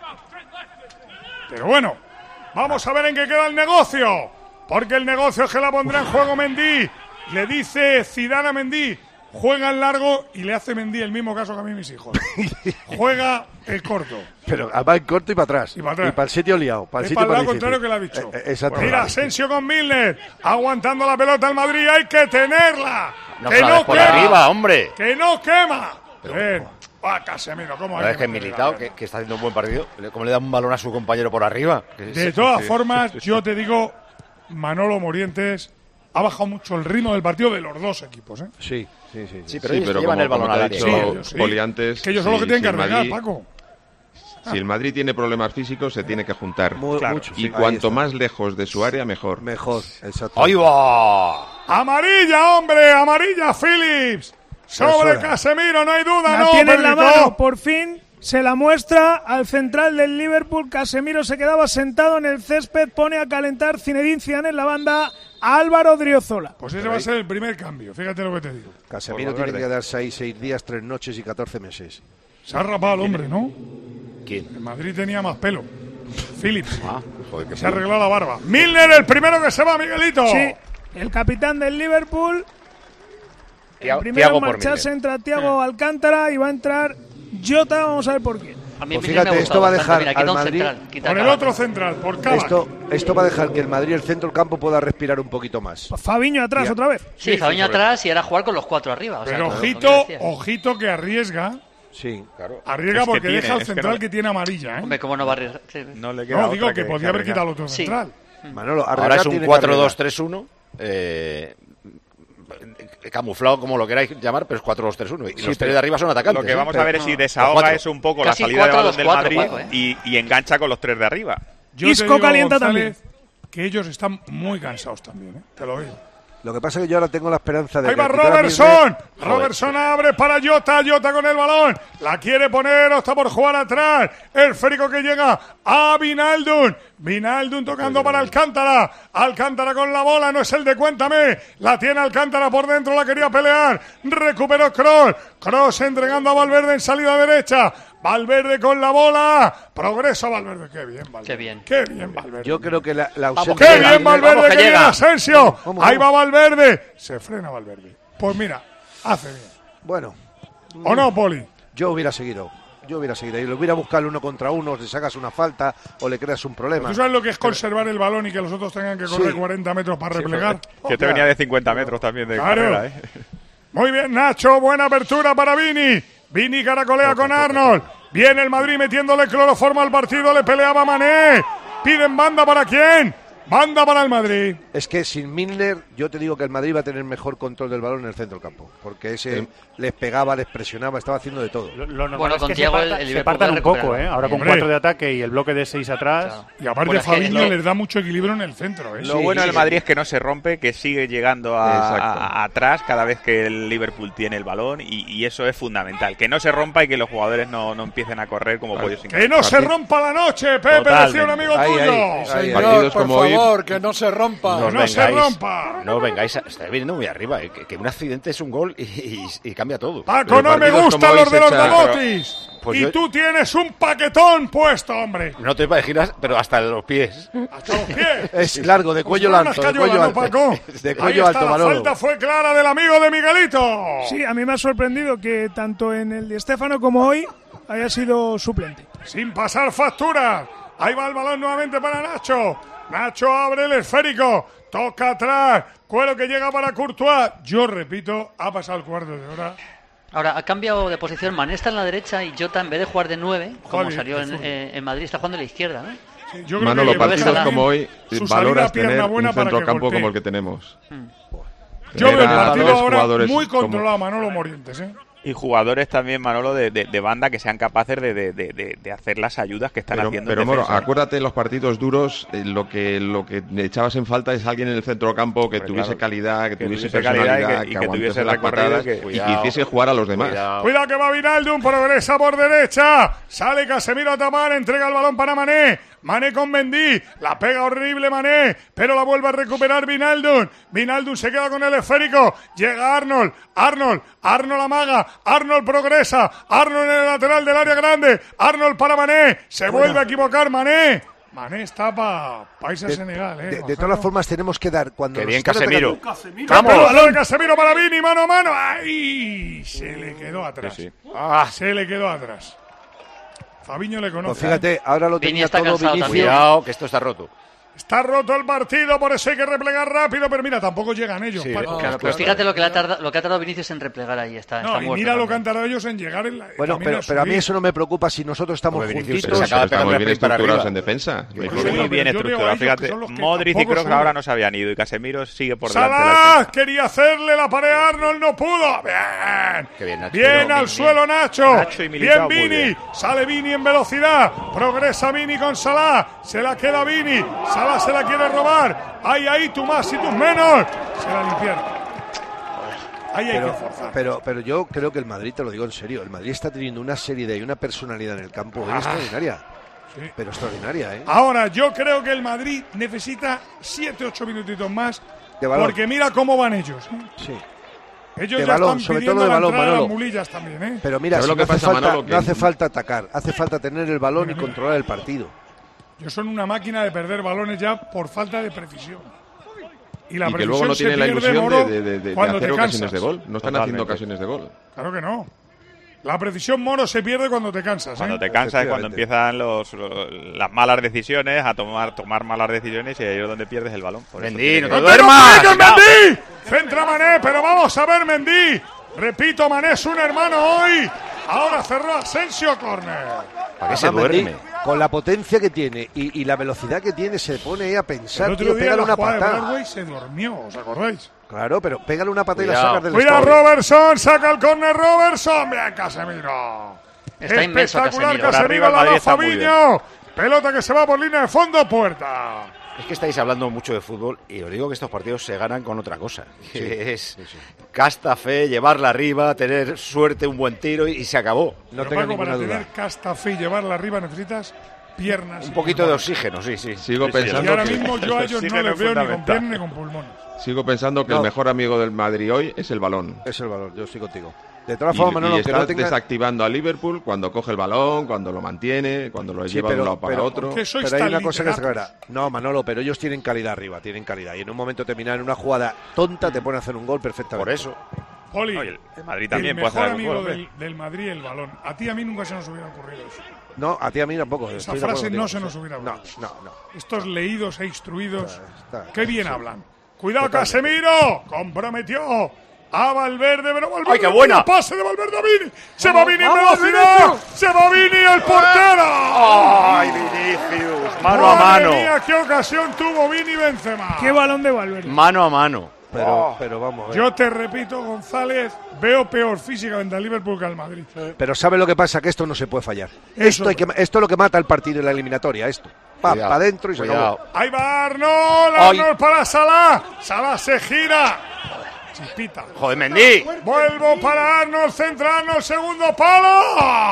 Pero bueno, vamos a ver en qué queda el negocio. Porque el negocio es que la pondrá en juego Mendy. Le dice Zidane a Mendy, juega en largo y le hace Mendy el mismo caso que a mí mis hijos. Juega el corto. Pero va en corto y para atrás. Y para atrás. Y para el sitio liado. Para el Es sitio para el para lado contrario que le ha dicho. Eh, eh, exacto. Mira, Asensio con Milner, aguantando la pelota al Madrid, hay que tenerla. No que se la no des por quema. arriba, hombre. Que no quema. Bien. Ah, Casemiro, ¿cómo La hay verdad es que meterla? Militao, que, que está haciendo un buen partido, ¿cómo le da un balón a su compañero por arriba? Que De es- todas sí. formas, yo te digo, Manolo Morientes ha bajado mucho el ritmo del partido de los dos equipos, ¿eh? Sí, sí, sí. Sí, pero Sí, ellos pero llevan como- el balón como al te ha área. dicho Sí, ellos sí. Poli antes, Que ellos son los si- que tienen si que el arreglar, Madrid- Paco. Si el Madrid tiene problemas físicos, se tiene que juntar. Mu- Claro. mucho, Y sí. Ahí cuanto está. más lejos de su área, mejor. Mejor, exacto. ¡Ahí va! Amarilla, hombre, amarilla Phillips. Sobre Eso era. Casemiro, no hay duda, La no, tiene en la Pedrito. mano, por fin se la muestra al central del Liverpool. Casemiro se quedaba sentado en el césped, pone a calentar Zinedine Zidane en la banda a Álvaro Driozola. Pues ese va a ser el primer cambio, fíjate lo que te digo. Casemiro Por tiene Valverde. que dar seis, seis días, tres noches y catorce meses. Se ha rapado el hombre, ¿no? ¿Quién? En Madrid tenía más pelo. Phillips. Ah, joder, qué Se ha arreglado la barba. Milner, el primero que se va, Miguelito. Sí, el capitán del Liverpool. El Thiago- primero Thiago en por marcharse Milner. entra Thiago Alcántara y va a entrar Jota, vamos a ver por quién. A mí Pues Milner me fíjate, ha esto gustado va a bastante. dejar Mira, quita al un Madrid central, quita Por el Cavani. otro central, por Cavani. Esto, esto va a dejar que el Madrid, el centro del campo, pueda respirar un poquito más. Fabiño atrás Ya. otra vez. Sí, Fabiño atrás y ahora jugar con los cuatro arriba. O sea, Pero como- como ojito, yo decía. ojito que arriesga. Sí. Arriesga Es que porque tiene, deja el es que central no que, le- tiene amarilla, ¿eh? Hombre, ¿cómo no va a arriesgar? Sí. No le queda No, otra digo que, podía haber arriesgar. quitado el otro Sí. central. Manolo, Ahora arriesgar es un tiene que cuatro arriesgar. dos tres uno. Eh, camuflado como lo queráis llamar, pero es cuatro dos tres uno. Y Sí, los tres pero de arriba son atacantes. Lo que vamos ¿eh? a ver es si Los desahoga cuatro. eso un poco Casi la salida de cuatro, balón dos, del cuatro, Madrid Paco, ¿eh? y, y engancha con los tres de arriba. Yo Isco te digo, calienta González, que ellos están muy cansados también, ¿eh? Te lo digo. Lo que pasa es que yo ahora tengo la esperanza de Ahí que va al quitar a Robertson. Milner- Robertson abre para Jota. Jota con el balón. La quiere poner. O está por jugar atrás. El férico que llega a Vinaldum. Vinaldum tocando para Alcántara. Alcántara con la bola. No es el de cuéntame. La tiene Alcántara por dentro. La quería pelear. Recuperó Kroos. Kroos entregando a Valverde en salida derecha. Valverde con la bola. Progresa Valverde. Qué bien, Valverde. Qué bien. Qué bien, Valverde. Yo creo que la, la Vamos, ausencia ¡Qué de bien, Milner- Valverde! vamos, que ¡Que viene llega. Asensio! Vamos, Ahí vamos. va Valverde. Se frena Valverde. Pues mira, hace bien. Bueno, ¿O no, Poli? yo hubiera seguido. Yo hubiera seguido. Y lo hubiera buscado uno contra uno, le sacas una falta o le creas un problema. ¿Tú sabes lo que es conservar el balón y que los otros tengan que correr Sí. cuarenta metros para replegar? Que te venía de cincuenta metros también de Claro. carrera, ¿eh? Muy bien, Nacho. Buena apertura para Vini. Vini caracolea con Arnold. Viene el Madrid metiéndole cloroformo al partido. Le peleaba Mané. Piden banda para quién. Banda para el Madrid. Es que sin Milner, yo te digo que el Madrid va a tener mejor control del balón en el centro del campo. Porque ese Sí. les pegaba, les presionaba, estaba haciendo de todo. Lo, lo normal Bueno, es con que Thiago se, el- parta- el se Liverpool partan puede un poco, recuperar. ¿eh? Ahora con Hombre. cuatro de ataque y el bloque de seis atrás. Claro. Y aparte Bueno, es que Fabinho lo- les da mucho equilibrio en el centro. ¿eh? Lo Sí, bueno sí, del sí. Madrid es que no se rompe, que sigue llegando a, Exacto. a- a- atrás cada vez que el Liverpool tiene el balón y, y eso es fundamental. Que no se rompa y que los jugadores no, no empiecen a correr como pollos sin Que no se rompa la noche, Pepe, Totalmente. decía un amigo Ahí, tuyo. ahí, ahí, ahí. Partidos por como hoy favor, que no se rompa. No, no se rompa. No vengáis, a, estáis viniendo muy arriba. Eh, que, que un accidente es un gol y, y, y cambia todo. Paco, no me gustan los de los Damotis. Pues y yo... tú tienes un paquetón puesto, hombre. No te imaginas, pero hasta los pies. Hasta los pies. Es largo, de cuello pues alto, de cuello alto. Paco. De cuello Ahí alto, está, Manolo. La falta fue clara del amigo de Miguelito. Sí, a mí me ha sorprendido que tanto en el Di Stéfano como hoy haya sido suplente. Sin pasar factura. Ahí va el balón nuevamente para Nacho. Nacho abre el esférico. Toca atrás. Cuero que llega para Courtois. Yo repito, ha pasado el cuarto de hora. Ahora, ha cambiado de posición. Mané está en la derecha y Jota, en vez de jugar de nueve, como Joder, salió en, eh, en Madrid, está jugando a la izquierda, ¿no? Sí, yo creo Manolo, que partidos como hoy, valoras tener un para centrocampo que como el que tenemos. Hmm. Yo veo el Era partido tres ahora jugadores muy como- controlado, Manolo Morientes, ¿eh? Y jugadores también, Manolo, de, de, de banda que sean capaces de, de, de, de hacer las ayudas que están Pero, haciendo. pero en Moro, defensa, ¿eh? acuérdate, en los partidos duros, eh, lo que lo que echabas en falta es alguien en el centrocampo que Hombre, tuviese claro. calidad, que, Que tuviese tuviese calidad y que- personalidad, y que, que aguantase tuviese las recorrido patadas y que- y que Cuidado. hiciese jugar a los demás. Cuidado. Cuidado que va Vinaldum, progresa por derecha. Sale Casemiro a tapar, entrega el balón para Mané. Mané con Mendy, la pega horrible Mané, pero la vuelve a recuperar Vinaldum. Vinaldum se queda con el esférico. Llega Arnold, Arnold, Arnold amaga, Arnold progresa, Arnold en el lateral del área grande, Arnold para Mané, se vuelve a equivocar Mané. Mané está para país a De, Senegal, eh. de, de todas formas, tenemos que dar cuando Qué nos bien, están Casemiro. atacando- ¡Vamos! El balón de Casemiro para Vini, mano a mano. ¡Ay! Se le quedó atrás. Sí, sí. Ah, se le quedó atrás. Fabiño le conoce. Pues fíjate, ahora lo Vini tenía está todo cansado Vinicius. también. Cuidado, que esto está roto. Está roto el partido, por eso hay que replegar rápido. Pero mira, tampoco llegan ellos. Sí, Paco. claro, Pues fíjate lo que, le ha tardado, lo que ha tardado Vinicius en replegar ahí. Está, No, está y muerto mira lo que también. han tardado ellos en llegar en la. Bueno, también pero, a pero a mí subir. eso no me preocupa si nosotros estamos Hombre, Vinicius, juntitos. se acaba de pegar Estamos la bien sprint para estructurados arriba. en defensa. No hay Pues Muy problema. pero bien yo veo a estructurado. ellos que Fíjate, son los que Modric y tampoco Kroos suben. ahora no se habían ido y Casemiro sigue por delante de la Salah defensa. quería hacerle la pared a Arnold, no pudo. Bien. Qué bien, Nacho. Bien Pero al bien, suelo Nacho. Nacho y bien Militao, muy Vini. bien. Sale Vini en velocidad. Progresa Vini con Salah. Se la queda Vini. Salah se la quiere robar. Ahí, ahí, tú más y tú menos. Se la limpiaron. Ahí hay Pero, que forzar. pero, pero yo creo que el Madrid, te lo digo en serio, el Madrid está teniendo una seriedad y una personalidad en el campo hoy Ah. extraordinaria. Sí. Pero extraordinaria, ¿eh? Ahora, yo creo que el Madrid necesita siete ocho minutitos más. De balón. Porque mira cómo van ellos. ¿eh? Sí. Ellos De ya balón, están sobre pidiendo todo de la balón, entrada a las Manolo. mulillas también, ¿eh? Pero mira, ¿Sabes si lo no, que hace pasa, falta, Manolo? Que- no hace falta atacar, hace falta tener el balón y controlar el partido. Ellos son una máquina de perder balones ya por falta de precisión. Y la Y que precisión luego no se tienen la pierde, ilusión Moro, de, de- de- de cuando hacer te ocasiones cansas. de gol. No están Totalmente. haciendo ocasiones de gol. Claro que no. La precisión, Moro, se pierde cuando te cansas. Cuando ¿eh? te cansas es cuando Efectivamente. empiezan los, los- las malas decisiones, a tomar tomar malas decisiones y ahí es donde pierdes el balón. Por eso Mendy, tiene no que- te ¡No te duermas! compliques, Mendy! Centra Mané, pero vamos a ver Mendy. Repito, Mané es un hermano hoy. Ahora cerró Asensio, córner. ¿Para qué se Además, Mendy, duerme? con la potencia que tiene y, y la velocidad que tiene, se pone ahí a El pensar, otro tío, día pégale la una jugada de patada. Broadway se durmió, ¿os acordáis? Claro, pero pégale una patada y la Cuidado. sacas del Cuida estadio. Robertson, saca el córner Robertson. Bien, Casemiro. Está inmenso Espectacular Casemiro. Por arriba Casemiro, el la Madrid da está muy Fabiño. Pelota que se va por línea de fondo, puerta. Es que estáis hablando mucho de fútbol y os digo que estos partidos se ganan con otra cosa. Que es casta, fe, llevarla arriba, tener suerte, un buen tiro y, y se acabó. No Pero, tenga Paco, ninguna para duda. tener casta fe y llevarla arriba necesitas piernas. Un y poquito de pulmones. oxígeno, sí, sí. Sigo Sí, sí, Y pensando ahora que, mismo yo a ellos no Oxígeno les veo ni con fundamental. piernas ni con pulmones. sigo pensando que No. el mejor amigo del Madrid hoy es el balón. Es el valor, yo estoy contigo. De todas Y, formas, y Manolo, que está no tenga... desactivando a Liverpool cuando coge el balón, cuando lo mantiene, cuando lo Sí, lleva de pero- un lado para pero- otro. ¿por qué sois Pero hay tan una cosa que está literatos? clara. No, Manolo, pero ellos tienen calidad arriba, tienen calidad. Y en un momento terminar en una jugada tonta te pone a hacer un gol perfectamente. Por eso. Poli, Oye, el Madrid el también puede mejor hacer algún amigo gol, del, del Madrid, el balón. A ti y a mí nunca se nos hubiera ocurrido eso. No, a ti a mí tampoco. Esa estoy de acuerdo frase no contigo. se nos hubiera No, ocurrido. no, no. Estos leídos e instruidos, Está- está- qué bien sí. hablan. Cuidado, Totalmente. Casemiro, comprometió a Valverde, pero Valverde. ¡Ay, qué buena! el pase de Valverde a Vini. Se va Vamos, Vini en vamos, velocidad. Vinicius. Se va Vini el portero. ¡Ay, Vinicius! Mano a Madre mano. mía, qué ocasión tuvo Vini Benzema. Qué balón de Valverde. Mano a mano. Pero, pero vamos. eh. Yo te repito, González, veo peor físicamente al Liverpool que al Madrid. Pero ¿sabe lo que pasa? Que esto no se puede fallar. Eso. Esto, hay que, esto es lo que mata el partido en la eliminatoria, esto. Pa, Cuidado, pa adentro y se cuidado. acabó. Ahí va Arnold, Ay. Arnold para Salah. Salah se gira. Chispita. Joder, Mendy. Vuelvo para Arnold, centra Arnold, segundo palo.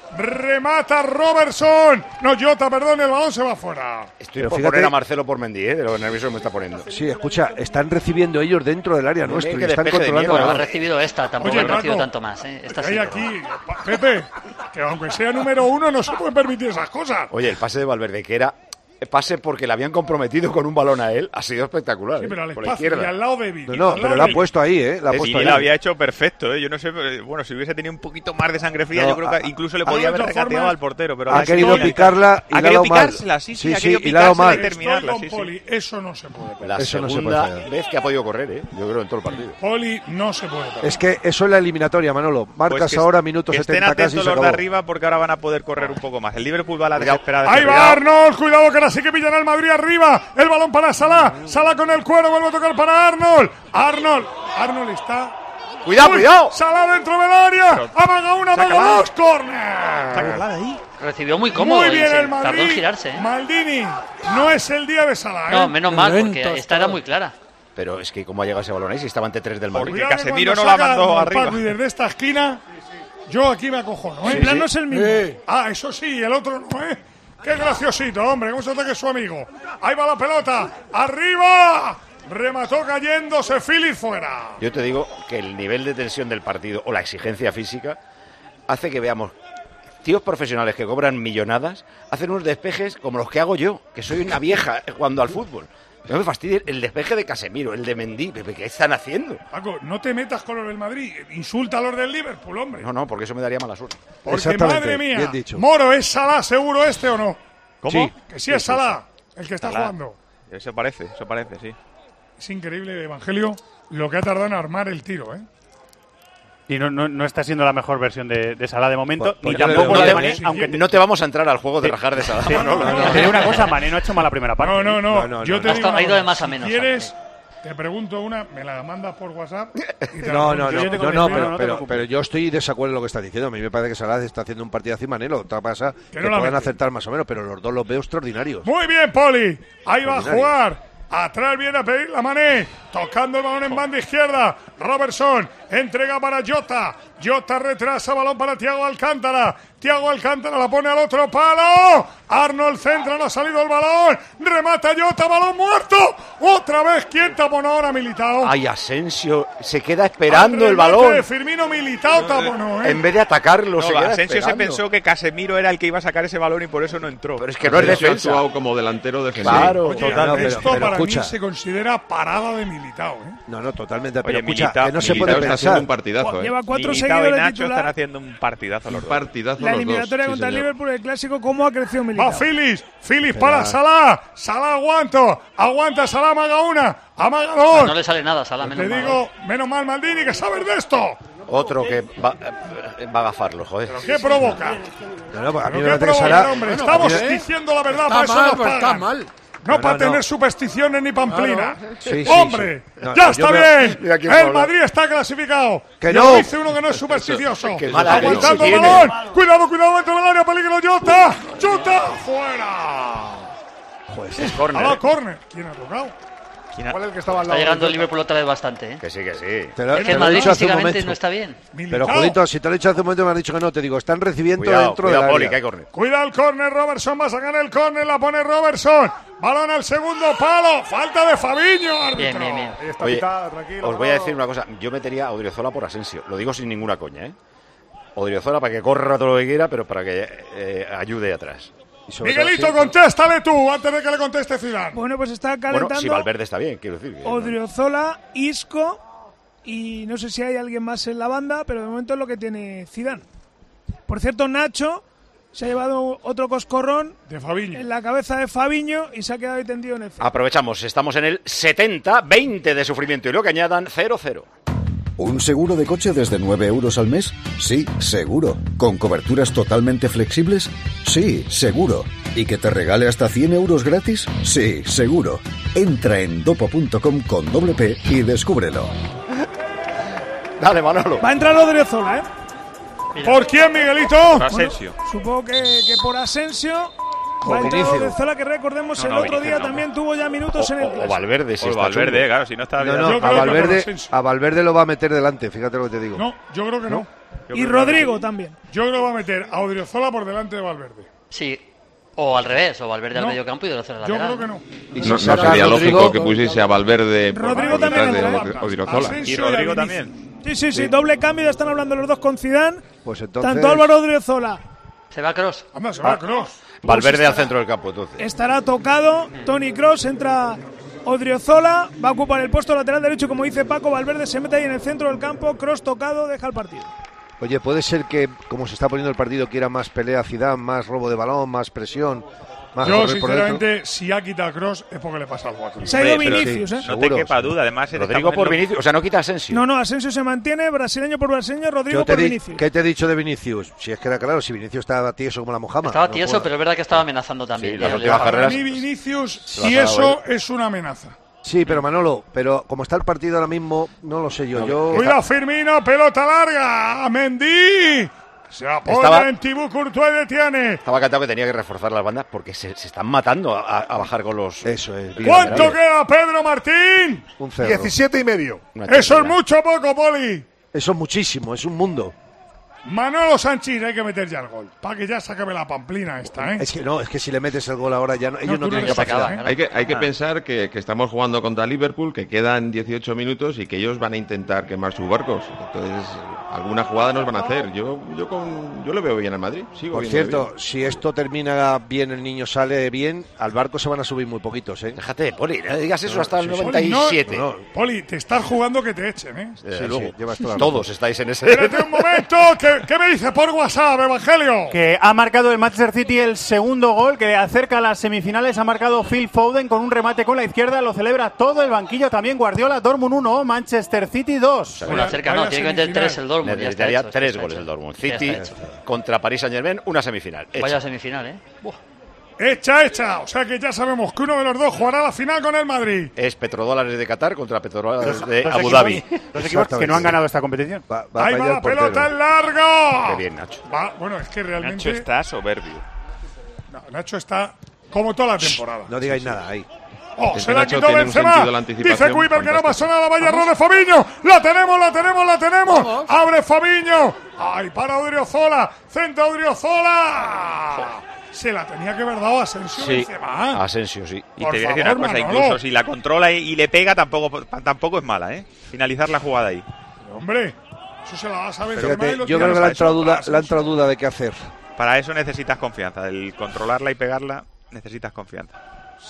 remata Robertson. No, Jota, perdón, el balón se va fuera. Estoy Pero por fíjate- poner a Marcelo por Mendy, ¿eh? De lo nervioso que me está poniendo. Sí, escucha, están recibiendo ellos dentro del área Dime nuestro y que están despeje de controlando. Bueno, la ha bola. recibido esta, tampoco Oye, ha recibido Paco, tanto más. ¿eh? Esta que sí. hay aquí, pa- Pepe, que aunque sea número uno no se puede permitir esas cosas. Oye, el pase de Valverde, que era pase porque le habían comprometido con un balón a él, ha sido espectacular. Sí, ¿eh? pero al Por la espacio y izquierda. al lado de Vini. No, no, al lado pero lo ha de- puesto ahí, ¿eh? La ha Sí, puesto y ahí. lo había hecho perfecto, ¿eh? Yo no sé, eh, bueno, si hubiese tenido un poquito más de sangre fría, No, yo creo que ha- incluso le ha- podía de haber todas regateado formas, al portero. Pero ha la querido estoy- picarla y ha le ha querido dado mal. picársela, sí, sí, Sí, ha sí, querido y le ha dado picársela mal. y terminarla, Estoy con sí, sí. Poli, eso no se puede perder. La Eso no se segunda puede fallar. vez que ha podido correr, ¿eh? Yo creo en todo el partido. Poli no se puede perder. Es que eso es la eliminatoria, Manolo. Marcas Pues que- ahora minutos que estén setenta casi atentos se los de acabó. arriba porque ahora van a poder correr un poco más. El Liverpool va a la Cuidado. desesperada. Ahí va Arnold, cuidado que ahora sí que pillan al Madrid arriba. El balón para Salah. Salah con el cuero, vuelve a tocar para Arnold. Arnold, Arnold está. ¡Cuidado, Uy, cuidado! Salah dentro del área. Amaga una, saca amaga la- dos, córner. ahí. Recibió muy cómodo. Muy y bien se el tardó en Madrid. girarse. ¿eh? Maldini, no es el día de Salah. No, ¿eh? menos mal, porque Lentos esta era todos. muy clara. Pero es que cómo ha llegado ese balón ahí si estaba ante tres del Madrid. Porque Cuidado que Casemiro cuando no la saca mandó Arnold, arriba. Paco, y desde esta esquina, yo aquí me acojono. ¿eh? El plano es el mismo. Ah, eso sí, el otro no, ¿eh? Qué graciosito, hombre, cómo se ataque su amigo. Ahí va la pelota, arriba. Remató cayéndose Phillips fuera. Yo te digo que el nivel de tensión del partido o la exigencia física hace que veamos tíos profesionales que cobran millonadas, hacen unos despejes como los que hago yo, que soy una vieja jugando al fútbol. No me fastidie el despeje de Casemiro, el de Mendy, Pepe, ¿qué están haciendo? Paco, no te metas con los del Madrid, insulta a los del Liverpool, hombre. No, no, porque eso me daría mala suerte. Porque Exactamente, madre mía, bien dicho. Moro, ¿es Salah seguro este o no? ¿Cómo? Sí. Que sí es Salah el que está Salah. jugando. Eso parece, eso parece, sí. Es increíble, Evangelio, lo que ha tardado en armar el tiro, ¿eh? Y no, no, no está siendo la mejor versión de, de Salah de momento, Pues- ni pues yo le tampoco veo la de bien, Mané, ¿eh? aunque te, No te vamos a entrar al juego de Sí. rajar de Salah. Sí. No, no, no, no. te digo una cosa, Mané no ha hecho mala primera parte. No, no, no. No, no, Yo no, te no. digo Ha una ido de cosa, más a si menos, quieres, te pregunto una, me la mandas por WhatsApp. y te la No, no, pregunto. no, Yo te no, contesto, no, no, pero, no te pero, preocupes. pero yo estoy de desacuerdo en lo que está diciendo. A mí me parece que Salah está haciendo un partidazo y Manelo. Otra pasa que, no la pueden mete. acertar más o menos, pero los dos los veo extraordinarios. Muy bien, Poli. Ahí va a Extraordinario. jugar. Atrás viene a pedir la Mané. Tocando el balón en banda izquierda. Robertson entrega para Jota. Jota retrasa balón para Thiago Alcántara. Thiago Alcántara la pone al otro palo. Arnold centra, no ha salido el balón. Remata Jota, balón muerto. Otra vez, ¿quién taponó ahora? Militao. Ay, Asensio se queda esperando Al el remate balón. de Firmino Militao taponó, ¿eh? En vez de atacarlo, No, se queda Asensio se esperando. pensó que Casemiro era el que iba a sacar ese balón y por eso no entró. Pero es que no es Asensio ha defensa. actuado como delantero defensivo. Claro. Oye, Totalmente. esto Pero- pero para escucha. mí se considera parada de Militao, ¿eh? No, no, totalmente. Pero Oye, escucha, Militao- que no se Militao puede está haciendo pensar. un partidazo, ¿eh? Lleva cuatro Militao y seguidores de Nacho están titular. haciendo un partidazo los Un dos. partidazo La los eliminatoria dos. Sí, contra el señor. Liverpool, el clásico, ¿cómo ha crecido Va Militao? Phillips, Phillips para Salah, Salah aguanto, aguanta Salah, amaga una, amaga dos. No le sale nada, Salah, Te menos mal. digo, menos mal Maldini, que sabes de esto. Otro que va, eh, va a gafarlo, joder. ¿Qué provoca? No, no, pues a mí ¿Pero me qué parece que provoca, Salah. hombre? Bueno, Estamos a mí me- diciendo la verdad, Está para eso mal, nos pues está pagan. mal. No, No, para no, tener no. supersticiones ni pamplina. Sí, sí, ¡Hombre! sí. No, ¡Ya no, está yo creo- bien! Mira quién El habla. Madrid está clasificado. Que Yo no. dice uno que no es supersticioso. que es mala Aguantando el leche balón. Cuidado, cuidado dentro del área. Peligro, Jota. Jota, fuera. Pues es córner. A la ¿eh? córner. ¿Quién ha tocado? ¿Cuál es el que estaba al Está lado? llegando el de Liverpool otra vez bastante, ¿eh? Que sí, que sí. Te lo, Es te que el lo he Madrid dicho hace un físicamente momento. no está bien. Pero Militao. Julito, si te lo he dicho hace un momento me has dicho que no. Te digo, están recibiendo Cuidado, dentro cuidado, del Poli, área. que hay córner. Cuida el córner, Robertson va a sacar el córner, la pone Robertson. Balón al segundo palo. Falta de Fabiño, árbitro. Bien, bien, bien. Ahí está Oye, pitada, tranquilo. os voy a no. decir una cosa. Yo metería a Odriozola por Asensio. Lo digo sin ninguna coña, ¿eh? Odriozola para que corra todo lo que quiera, pero para que eh, ayude atrás. Y sobre todo, Miguelito, sí, contéstale tú antes de que le conteste Zidane. Bueno, pues está Bueno, calentando si Valverde está bien, quiero decir. que- Odriozola, Isco y no sé si hay alguien más en la banda, pero de momento es lo que tiene Zidane. Por cierto, Nacho se ha llevado otro coscorrón De Fabiño. en la cabeza de Fabiño y se ha quedado ahí tendido en el césped. Aprovechamos, estamos en el setenta, veinte de sufrimiento y lo que añadan cero cero. ¿Un seguro de coche desde nueve euros al mes? Sí, seguro. ¿Con coberturas totalmente flexibles? Sí, seguro. ¿Y que te regale hasta cien euros gratis? Sí, seguro. Entra en dopo punto com con doble P y descúbrelo. Dale, Manolo. Va a entrar Odriozola, ¿eh? ¿Por quién, Miguelito? Asensio. Supongo que, que por Asensio. Por Va a entrar Vinicius. Odriozola, que recordemos No, el no, otro Vinicius día no. también tuvo ya minutos O, en el o- o clásico. Valverde, si O está Valverde, chungo. claro, si no está No, bien. no, Yo a creo que por Valverde, Asensio. a Valverde lo va a meter delante, fíjate lo que te digo. No, yo creo que no. Y Rodrigo también. Yo creo que va a meter a Odriozola por delante de Valverde. Sí, o al revés, o Valverde No. al medio campo y Odriozola al Yo lateral. creo que no. No, no sería lógico que pusiese a Valverde por Rodrigo detrás también de entra, Odri- Odriozola. Asensio Y Rodrigo también. Sí, sí, sí, doble cambio, ya están hablando los dos con Zidane. Pues entonces... Tanto Álvaro Odriozola Se va Kroos. Anda, se va a Kroos. Valverde al centro del campo, entonces. estará tocado. Toni Kroos, entra Odriozola, va a ocupar el puesto lateral derecho, como dice Paco. Valverde se mete ahí en el centro del campo. Kroos tocado, deja el partido. Oye, puede ser que, como se está poniendo el partido, quiera más pelea Zidane, más robo de balón, más presión, más Yo, correr por dentro. sinceramente, si ha quitado a Kroos es porque le pasa algo a Kroos. Se ha ido Hombre, pero Vinicius, sí, ¿eh? No Seguro, te quepa seguro. duda, además... Rodrigo por Vinicius, o sea, no quita a Asensio. No, no, Asensio se mantiene, brasileño por brasileño, Rodrigo Yo te por di- Vinicius. ¿Qué te he dicho de Vinicius? Si es que era claro, si Vinicius estaba tieso como la mojama. Estaba no tieso, puedo- pero es verdad que estaba amenazando también. Sí, las Le- últimas le- carreras- Para mí, Vinicius, Se y la ha dado eso es una amenaza. Sí, pero Manolo, pero como está el partido ahora mismo, no lo sé yo. yo Cuidado, Firmino, pelota larga. Mendy. Se apoya Estaba- en Thibaut Courtois y detiene. Estaba cantado que tenía que reforzar las bandas porque se, se están matando a, a bajar con los... Eso es. ¿Cuánto queda, Pedro Martín? Un cerro. diecisiete y medio. Una Eso es eternidad. mucho o poco, Poli. Eso es muchísimo, es un mundo. Manolo Sánchez, hay que meter ya el gol. Para que ya se acabe la pamplina esta, ¿eh? Es que no, es que si le metes el gol ahora ya no, ellos tú no, no tienen eres capacidad. capaz, ¿eh? Hay que, hay que Ah. pensar que, que estamos jugando contra Liverpool, que quedan dieciocho minutos y que ellos van a intentar quemar sus barcos. Entonces, alguna jugada nos van a hacer. Yo yo con, yo lo veo bien al Madrid. Sigo Por viéndole cierto, bien. si esto termina bien, el niño sale bien, al barco se van a subir muy poquitos, ¿eh? Déjate de Poli, no digas eso No, hasta el sí, sí. noventa y siete. No, Poli, te estás jugando que te echen, ¿eh? Desde Sí, luego. sí, llevas toda la Todos razón. estáis en ese... Espérate un momento. ¿Qué, qué me dice por WhatsApp, Evangelio? Que ha marcado el Manchester City el segundo gol, que acerca a las semifinales. Ha marcado Phil Foden con un remate con la izquierda. Lo celebra todo el banquillo también. Guardiola, Dortmund uno, Manchester City dos. Bueno, acerca no, Vaya tiene que meter semifinal. tres el Dortmund. Ya está Necesitaría hecho, tres está goles hecho. el Dortmund. Ya está City hecho. contra Paris Saint-Germain, una semifinal. Hecha. Vaya semifinal, ¿eh? Buah. Hecha, hecha. O sea que ya sabemos que uno de los dos jugará la final con el Madrid. Es petrodólares de Qatar contra petrodólares de Los Abu equipos- Dhabi. Los equipos que no han ganado esta competición. Va, va Ahí para va allá la el portero. pelota en largo. Qué bien, Nacho. Va, bueno, es que realmente Nacho está soberbio. No, Nacho está como toda la temporada. No digáis nada ahí. Oh, Es se que la Nacho quitó tiene un Benzema. sentido de la anticipación Dice Kuiper que no fantástico. pasó nada. Vaya error de Fabiño. La tenemos, la tenemos, la tenemos. Abre Fabiño. Ay, para Odriozola. Centra Odriozola. Se la tenía que haber dado a Asensio Sí, Benzema. Asensio, sí. Y Por te voy a decir favor, una cosa, Manolo. incluso si la controla y, y le pega, tampoco, tampoco es mala, ¿eh? Finalizar la jugada ahí. Hombre, eso se la vas a ver. Fíjate, yo creo que le ha entrado duda, le ha entrado duda de qué hacer. Para eso necesitas confianza. El controlarla y pegarla, necesitas confianza.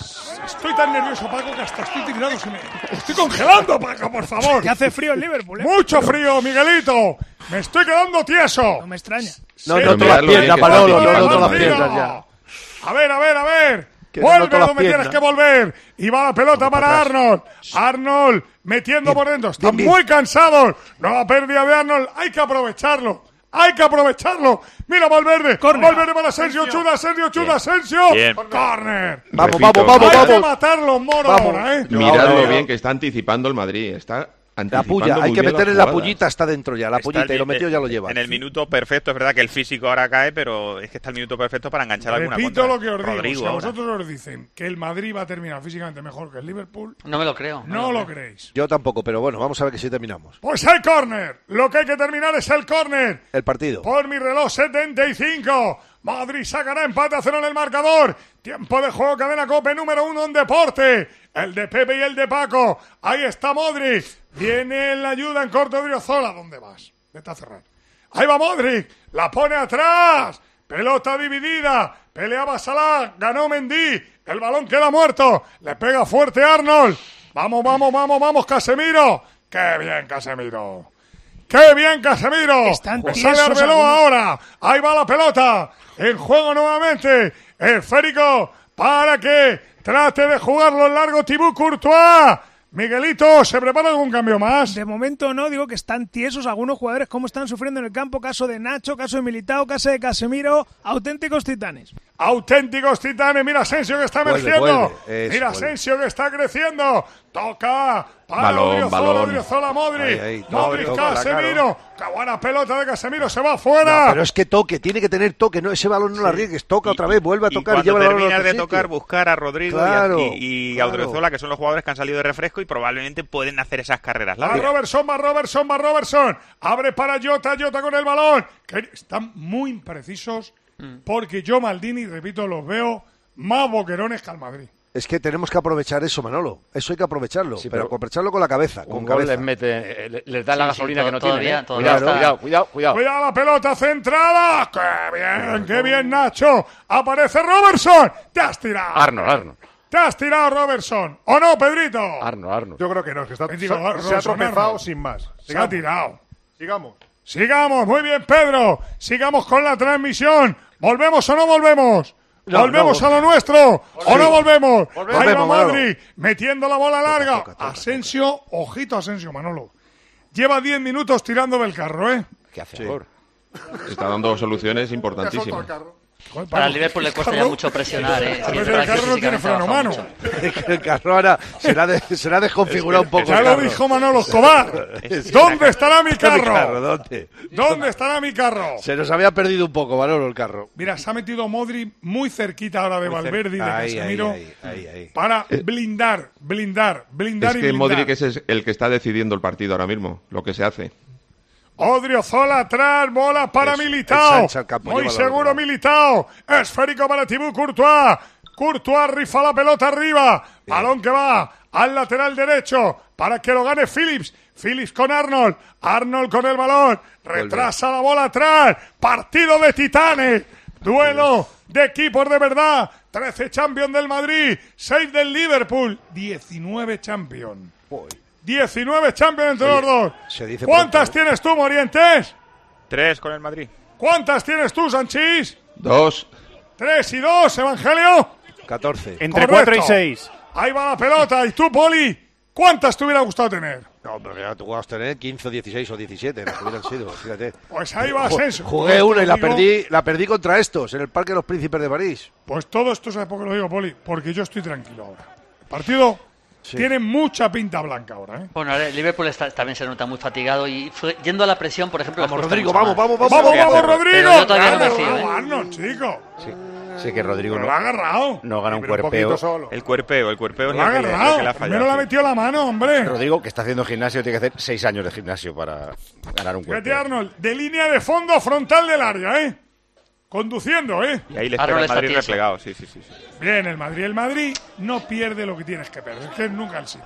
Estoy tan nervioso, Paco, que hasta estoy tirado. Se me... Estoy congelando, Paco, por favor. Que hace frío en Liverpool, ¿eh? Mucho frío, Miguelito. Me estoy quedando tieso. No me extraña. No, Sí, no todas las miradlo bien piernas, que está Manolo, no, anticipando no todas las Martino. piernas ya. A ver, a ver, a ver. Que no Vuelve noto las donde tienes piernas. que volver. Y va la pelota Vamos para para atrás. Arnold. Arnold metiendo por dentro. Están bien, bien. muy cansados. Nueva pérdida de Arnold. Hay que aprovecharlo. Hay que aprovecharlo. Mira Valverde. Valverde para Asensio. Chuda, Asensio, Chuda, Asensio. Bien. Corner. Vamos, Repito, vamos, vamos, Hay que vamos. matar los moros Vamos. ahora, ¿eh? Miradlo ahora, bien, que está anticipando el Madrid. Está La anticipando puya, hay muy que bien meterle las la jugadas. pullita, está dentro ya. La Está pullita el y lo mi- metió ya lo lleva. En el minuto perfecto, es verdad que el físico ahora cae, pero es que está el minuto perfecto para enganchar alguna Repito contra. lo que os digo. Rodrigo Si a ahora. vosotros os dicen que el Madrid va a terminar físicamente mejor que el Liverpool, No me lo creo. no lo creéis. Yo tampoco, pero bueno, vamos a ver que si terminamos. Pues el córner. Lo que hay que terminar es el córner. El partido. Por mi reloj, setenta y cinco. Madrid sacará empate a cero en el marcador. Tiempo de juego, cadena COPE número uno en deporte. El de Pepe y el de Paco. Ahí está Modric. Viene la ayuda en corto de Odriozola. ¿Dónde vas? Vete a cerrar. Ahí va Modric. La pone atrás. Pelota dividida. Peleaba Salah. Ganó Mendy. El balón queda muerto. Le pega fuerte Arnold. Vamos, vamos, vamos, vamos, Casemiro. ¡Qué bien, Casemiro! ¡Qué bien, Casemiro! Están Me sale tiesos Arbeloa algunos. ahora. Ahí va la pelota. En juego nuevamente. Esférico para que trate de jugarlo en largo Thibaut Courtois. Miguelito, ¿se prepara algún cambio más? De momento no, digo que están tiesos algunos jugadores, cómo están sufriendo en el campo. Caso de Nacho, caso de Militao, caso de Casemiro, auténticos titanes. Auténticos titanes. Mira Asensio que está Vuelve, emergiendo. vuelve. Eso, Mira vuelve. Asensio que está creciendo. Toca para Balón, Odriozola, balón. Odriozola, Modric. Ahí, ahí, toca, Modric, toca, Casemiro. Qué buena pelota de Casemiro. Se va afuera. No, pero es que toque, tiene que tener toque, no ese balón no lo arriesgues, toca otra vez, vuelve a Y tocar y, cuando lleva el balón a terminas otro de tocar, sitio. buscar a Rodrigo y a- Claro, y, y a claro. Odriozola, que son los jugadores que han salido de refresco y probablemente pueden hacer esas carreras Va largas. Robertson, va Robertson, va Robertson. Abre para Jota, Jota con el balón. Que están muy imprecisos porque yo, Maldini, repito, los veo más boquerones que al Madrid. Es que tenemos que aprovechar eso, Manolo. Eso hay que aprovecharlo, Sí, pero pero aprovecharlo con la cabeza, Un con gol cabeza. les mete, eh, les da la Sí, sí, gasolina to- que no todavía- tienen. ¿eh? todavía Cuidado, está. cuidado, cuidado, cuidado. Cuidado la pelota centrada. ¡Qué bien, qué bien, Nacho! Aparece Robertson. Te has tirado. Arnold, Arnold. Te has tirado, Robertson. ¿O no, Pedrito? Arnold, Arnold. Yo creo que no, que está, Eh, digo, se, se ha Robertson, tropezado Arnold. sin más. Se ha Sigamos. tirado. Sigamos. Sigamos, muy bien, Pedro. Sigamos con la transmisión. ¿Volvemos o no volvemos? No, ¿Volvemos no, a lo nuestro o no volvemos? Volvemos, Ahí va Manolo. Modri, metiendo la bola larga. toca, toca, Asensio, ojito Asensio, Manolo. Lleva diez minutos tirando del carro, ¿eh? ¿Qué hace Sí. ahora? Está dando soluciones importantísimas. Para el Liverpool le cuesta ya mucho presionar, ¿eh? Sí, Pero es el verdad que carro no tiene físicamente freno ha bajado mano. mucho. El carro ahora será, de, será desconfigurado un poco. Ya el lo carro. dijo Manolo Escobar. ¿Dónde estará mi ¿Dónde está mi carro? ¿Dónde? ¿Dónde estará mi carro? Se nos había perdido un poco, Manolo, el carro. Mira, se ha metido Modri muy cerquita ahora de Valverde y de Ahí, ahí, Casemiro ahí, ahí, ahí. para blindar, blindar, blindar Es y que blindar. Modric es el que está decidiendo el partido ahora mismo, lo que se hace. Odriozola atrás, bola para Eso, Militao. ensancha el campo, Muy llévalo al seguro otro lado. Militao. Esférico para Thibaut Courtois. Courtois rifa la pelota arriba. Balón que va al lateral derecho para que lo gane Phillips. Phillips con Arnold. Arnold con el balón. Retrasa la bola atrás. Partido de titanes. Duelo de equipos de verdad. trece Champions del Madrid. seis del Liverpool. diecinueve Champions. diecinueve Champions entre Oye, los dos. se dice ¿Cuántas pronto, ¿eh? tienes tú, Morientes? Tres con el Madrid. ¿Cuántas tienes tú, Sanchís? Dos. Tres y dos, Evangelio. catorce. Entre Correcto. cuatro y seis. Ahí va la pelota. ¿Y tú, Poli? ¿Cuántas te hubiera gustado tener? No, pero ya tú vas a tener quince, o dieciséis o diecisiete, no hubieran sido, fíjate. Pues ahí va Ju- Asensio. Jugué Todo una y esto la lo digo- perdí, la perdí contra estos, en el Parque de los Príncipes de París. Pues todo esto, ¿sabes por qué lo digo, Poli? Porque yo estoy tranquilo ahora. El partido Sí. tiene mucha pinta blanca ahora, ¿eh? Bueno, ahora el Liverpool está- también se nota muy fatigado y fue- yendo a la presión, por ejemplo... les Vamos, cuesta Rodrigo, mucho vamos, más. vamos, vamos. ¡Vamos, vamos, Pero Rodrigo! yo todavía no me Vamos, fío, ¿eh? vamos, Arnold, chico. Sí, sí que Rodrigo Pero no, lo ha agarrado. no gana un Pero un cuerpeo. poquito solo. El cuerpeo, el cuerpeo es Lo ha lo que, le- lo agarrado. que le ha Primero fallado. le ha sí. metido la mano, hombre. Rodrigo, que está haciendo gimnasio, tiene que hacer seis años de gimnasio para ganar un Fíjate, cuerpeo. Arnold, de línea de fondo frontal del área, ¿eh? Conduciendo, ¿eh? Y ahí le Arnold espera el está Madrid tieso. replegado, sí, sí, sí. sí. Bien, el Madrid. El Madrid no pierde lo que tienes que perder, que es nunca el sitio.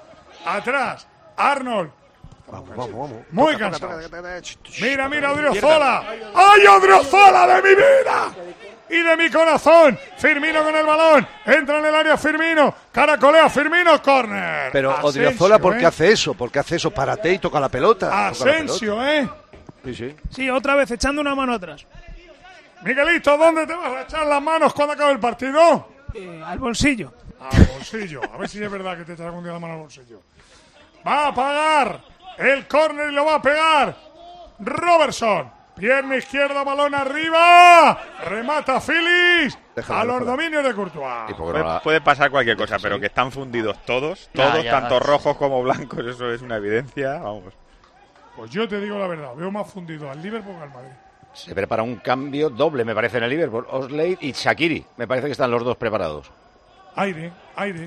Atrás, Arnold. Vamos, vamos, vamos. Muy Toca, cansado. toca, toca, toca, ch, ch, Mira, mira, toca. Odriozola. ¡Ay, Odriozola de mi vida! Y de mi corazón. Firmino con el balón. Entra en el área Firmino. Caracolea Firmino, córner. Pero Asensio, Odriozola, ¿por qué ¿eh? hace eso? ¿Por qué hace eso? Párate y toca la pelota. Toca la Asensio, ¿eh? pelota. Sí, sí. Sí, otra vez echando una mano atrás. Miguelito, ¿dónde te vas a echar las manos cuando acabe el partido? Eh, al bolsillo. Al bolsillo. A ver si es verdad que te echas algún día la mano al bolsillo. Va a pagar el córner y lo va a pegar Robertson. Pierna izquierda, balón arriba. Remata Phillips. Déjala, A los déjala. dominios de Courtois. Y porque no Puede, la- puede pasar cualquier cosa, pero que están fundidos todos, Ya, todos, ya. tanto rojos como blancos, eso es una evidencia, vamos. Pues yo te digo la verdad, veo más fundido al Liverpool que al Madrid. Se prepara un cambio doble, me parece, en el Liverpool. Oxlade y Shaqiri. Me parece que están los dos preparados. Aire, aire.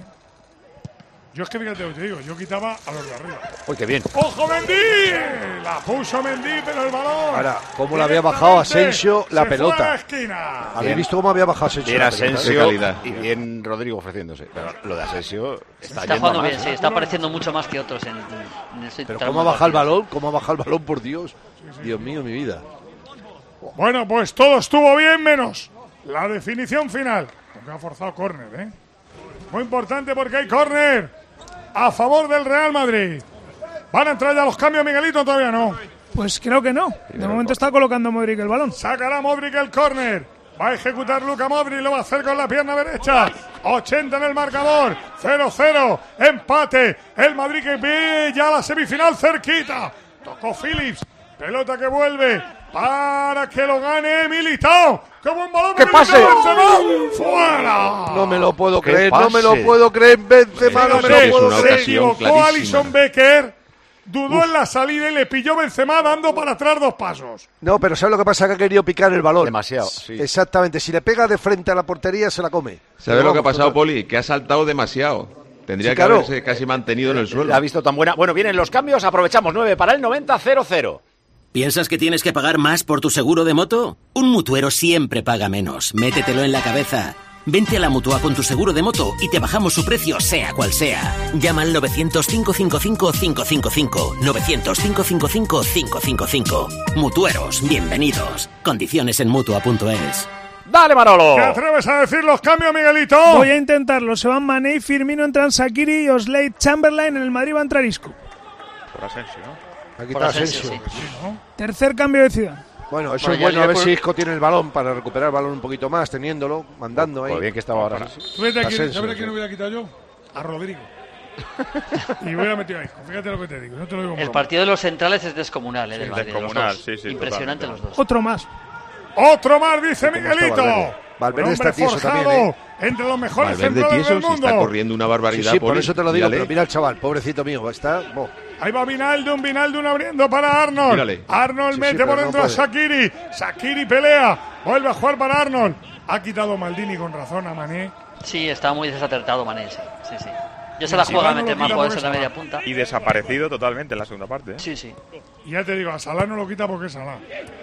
Yo es que fíjate lo que te digo, yo quitaba a los de arriba. Uy, qué bien. ¡Ojo, Mendy! La puso Mendy, pero el balón. Ahora, ¿cómo le había bajado Asensio la se pelota? Fue a la esquina. ¿Habéis Bien. visto cómo había bajado Asensio? Bien la pelota? Asensio Qué calidad. y bien Rodrigo ofreciéndose. Pero lo de Asensio está, Está yendo a jugando más, bien, ¿eh? sí, está apareciendo mucho más que otros en, en ese Pero tramo ¿cómo ha de bajado el partidos. balón? ¿Cómo ha bajado el balón, por Dios? Dios mío, mi vida. Bueno, pues todo estuvo bien menos la definición final. Aunque ha forzado córner, ¿eh? Muy importante porque hay córner a favor del Real Madrid. ¿Van a entrar ya los cambios, Miguelito? Todavía no. Pues creo que no. De momento está colocando Modric el balón. Sacará Modric el córner. Va a ejecutar Luka Modric, lo va a hacer con la pierna derecha. ochenta en el marcador. cero cero. Empate. El Madrid que ve ya la semifinal cerquita. Tocó Phillips. Pelota que vuelve para que lo gane Militao. ¡Qué buen balón! ¡Qué pase! ¡Fuera! No me lo puedo ¡Qué creer, pase! no me lo puedo creer. Benzema, no me Fíjate, lo puedo una se creer. ocasión equivocó clarísima. Alisson Becker, dudó en la salida y le pilló Benzema dando para atrás dos pasos. No, pero ¿sabes lo que pasa? Que ha querido picar el balón. Demasiado, sí. Exactamente, si le pega de frente a la portería se la come. ¿Sabes lo que ha Vamos, pasado, total. Poli? Que ha saltado demasiado. Tendría Sí, que claro. haberse casi mantenido en el suelo. La ha visto tan buena. Bueno, vienen los cambios, aprovechamos nueve para el noventa, cero cero. ¿Piensas que tienes que pagar más por tu seguro de moto? Un mutuero siempre paga menos. Métetelo en la cabeza. Vente a la Mutua con tu seguro de moto y te bajamos su precio, sea cual sea. Llama al novecientos, cinco cinco cinco, cinco cinco cinco. novecientos, cinco cinco cinco, cinco cinco cinco. Mutueros, bienvenidos. Condiciones en Mutua punto es. ¡Dale, Manolo! ¿Te atreves a decir los cambios, Miguelito? Voy a intentarlo. Se van Mané y Firmino, entran Shaqiri y Oxlade Chamberlain. En el Madrid va a entrar Isco. Por Asensio, ¿no? Aquí Por está Asensio, Asensio. sí. Tercer cambio de Zidane. Bueno, eso Bueno, es ya bueno, a ver Liverpool- si Isco tiene el balón para recuperar el balón un poquito más, teniéndolo, mandando ahí. Pues bien que estaba ahora. ¿Tú ves a quién, Asensio, ¿sabes a sí. quién hubiera quitado yo? A Rodrigo. Y hubiera metido a Isco. Fíjate lo que te digo. No te lo digo en El broma. partido de los centrales es descomunal, ¿eh? Del Madrid, los descomunal, dos. sí, sí, Impresionante totalmente. los dos. Otro más. Otro más, dice ¿Cómo está Miguelito. Valverde? Valverde Un hombre está tieso forjado también, ¿eh? entre los mejores Valverde centrales tieso, del si mundo. está corriendo una Sí, barbaridad. sí, por Poli. eso te lo digo, Mírale. pero mira al chaval, pobrecito mío, está... bo. Ahí va Vinaldum, Vinaldum abriendo para Arnold. Mírale. Arnold Sí, mete sí, por pero dentro no a Shaqiri. Shaqiri pelea. Vuelve a jugar para Arnold. Ha quitado Maldini con razón a Mané. Sí, está muy desacertado Mané, sí. sí, sí. Yo se la Si juego a Salah no meter lo más quita jugadores porque en la Salah. media punta. Y desaparecido totalmente en la segunda parte. ¿eh? Sí, sí. Y ya te digo, a Salah no lo quita porque es Salah.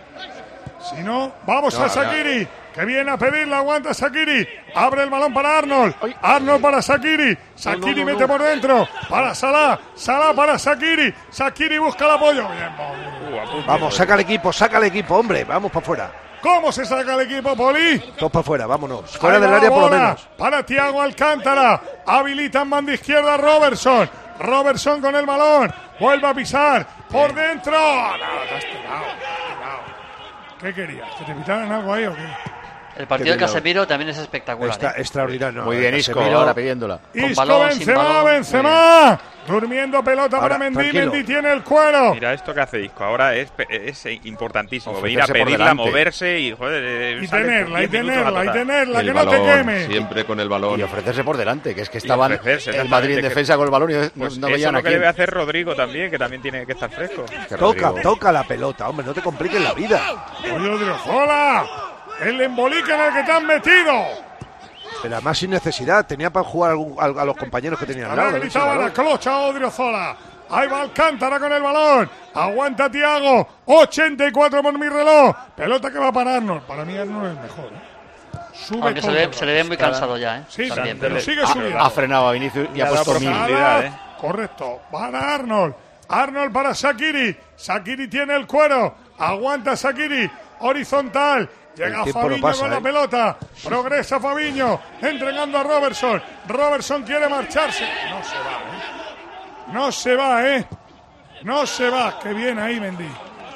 Si no, vamos No, a Shaqiri, que viene a pedirla, aguanta Shaqiri. Abre el balón para Arnold. Arnold para Shaqiri. Shaqiri no, no, mete no. por dentro. Para Salah. Salah para Shaqiri. Shaqiri busca el apoyo. Bien, Poli. Uh, a punto. Vamos, saca el equipo, saca el equipo, hombre, vamos para afuera. ¿Cómo se saca el equipo, Poli? Todos para afuera, vámonos. Fuera Ahí del va área la por lo bola menos. Para Thiago Alcántara. Habilita en banda izquierda Robertson. Robertson con el balón. Vuelve a pisar. Por dentro. No, te has tirado, te has tirado. ¿Qué querías? ¿Que te pitaran algo ahí o qué? El partido de Qué bien, Casemiro también es espectacular. Está ¿eh? extraordinario. no, Muy bien, Isco, Casemiro- ahora pidiéndola. Con Isco, balón, sin Benzema, balón. Benzema. Durmiendo pelota Ahora, para Mendy. tranquilo. Mendy tiene el cuero. Mira esto que hace Isco. Ahora es, pe- es importantísimo. Ofrecerse Venir a por pedirla, delante. moverse y, joder, eh, Y sale tenerla, y diez minutos tenerla, a y tocar. tenerla. El Que no te balón, queme. siempre con el balón. Y ofrecerse por delante, que es que estaban ofrecerse, el Madrid en exactamente, defensa con el balón y no, Pues no eso veían es lo a que quién. debe hacer Rodrigo también, que también tiene que estar fresco. Que Toca, Rodrigo. toca la pelota, hombre, no te compliques la vida. Oye, Odriozola. El embolique en el que te han metido. Pero además sin necesidad, tenía para jugar a, algún- a- a los compañeros que tenían al Ahora lado. gritaba la clocha Odriozola. Ahí va Alcántara con el balón. Aguanta Thiago. ochenta y cuatro por mi reloj. Pelota que va para Arnold. Para mí Arnold es el mejor. ¿eh? Sube Aunque se todo le, el se le ve muy rato. cansado ya, ¿eh? Sí, También, pero pero- sigue Ha, subiendo. ha frenado a Vinicius y Le ha ha dado puesto mil. profundidad. Salah, ¿eh? Correcto. Para Arnold. Arnold para Shaqiri. Shaqiri tiene el cuero. Aguanta Shaqiri. Horizontal. Llega El tiempo no Fabinho pasa, con la ¿eh? pelota. Progresa Fabinho. Entregando a Robertson. Robertson quiere marcharse. No se va, ¿eh? No se va, ¿eh? No se va. Qué bien ahí, Mendy.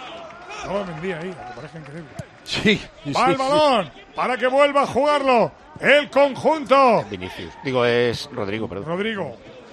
No, Mendy ahí. Me parece increíble. Sí, Va sí, el balón. Para que vuelva a jugarlo. El conjunto. Vinicius. Digo, es Rodrigo, perdón. Rodrigo.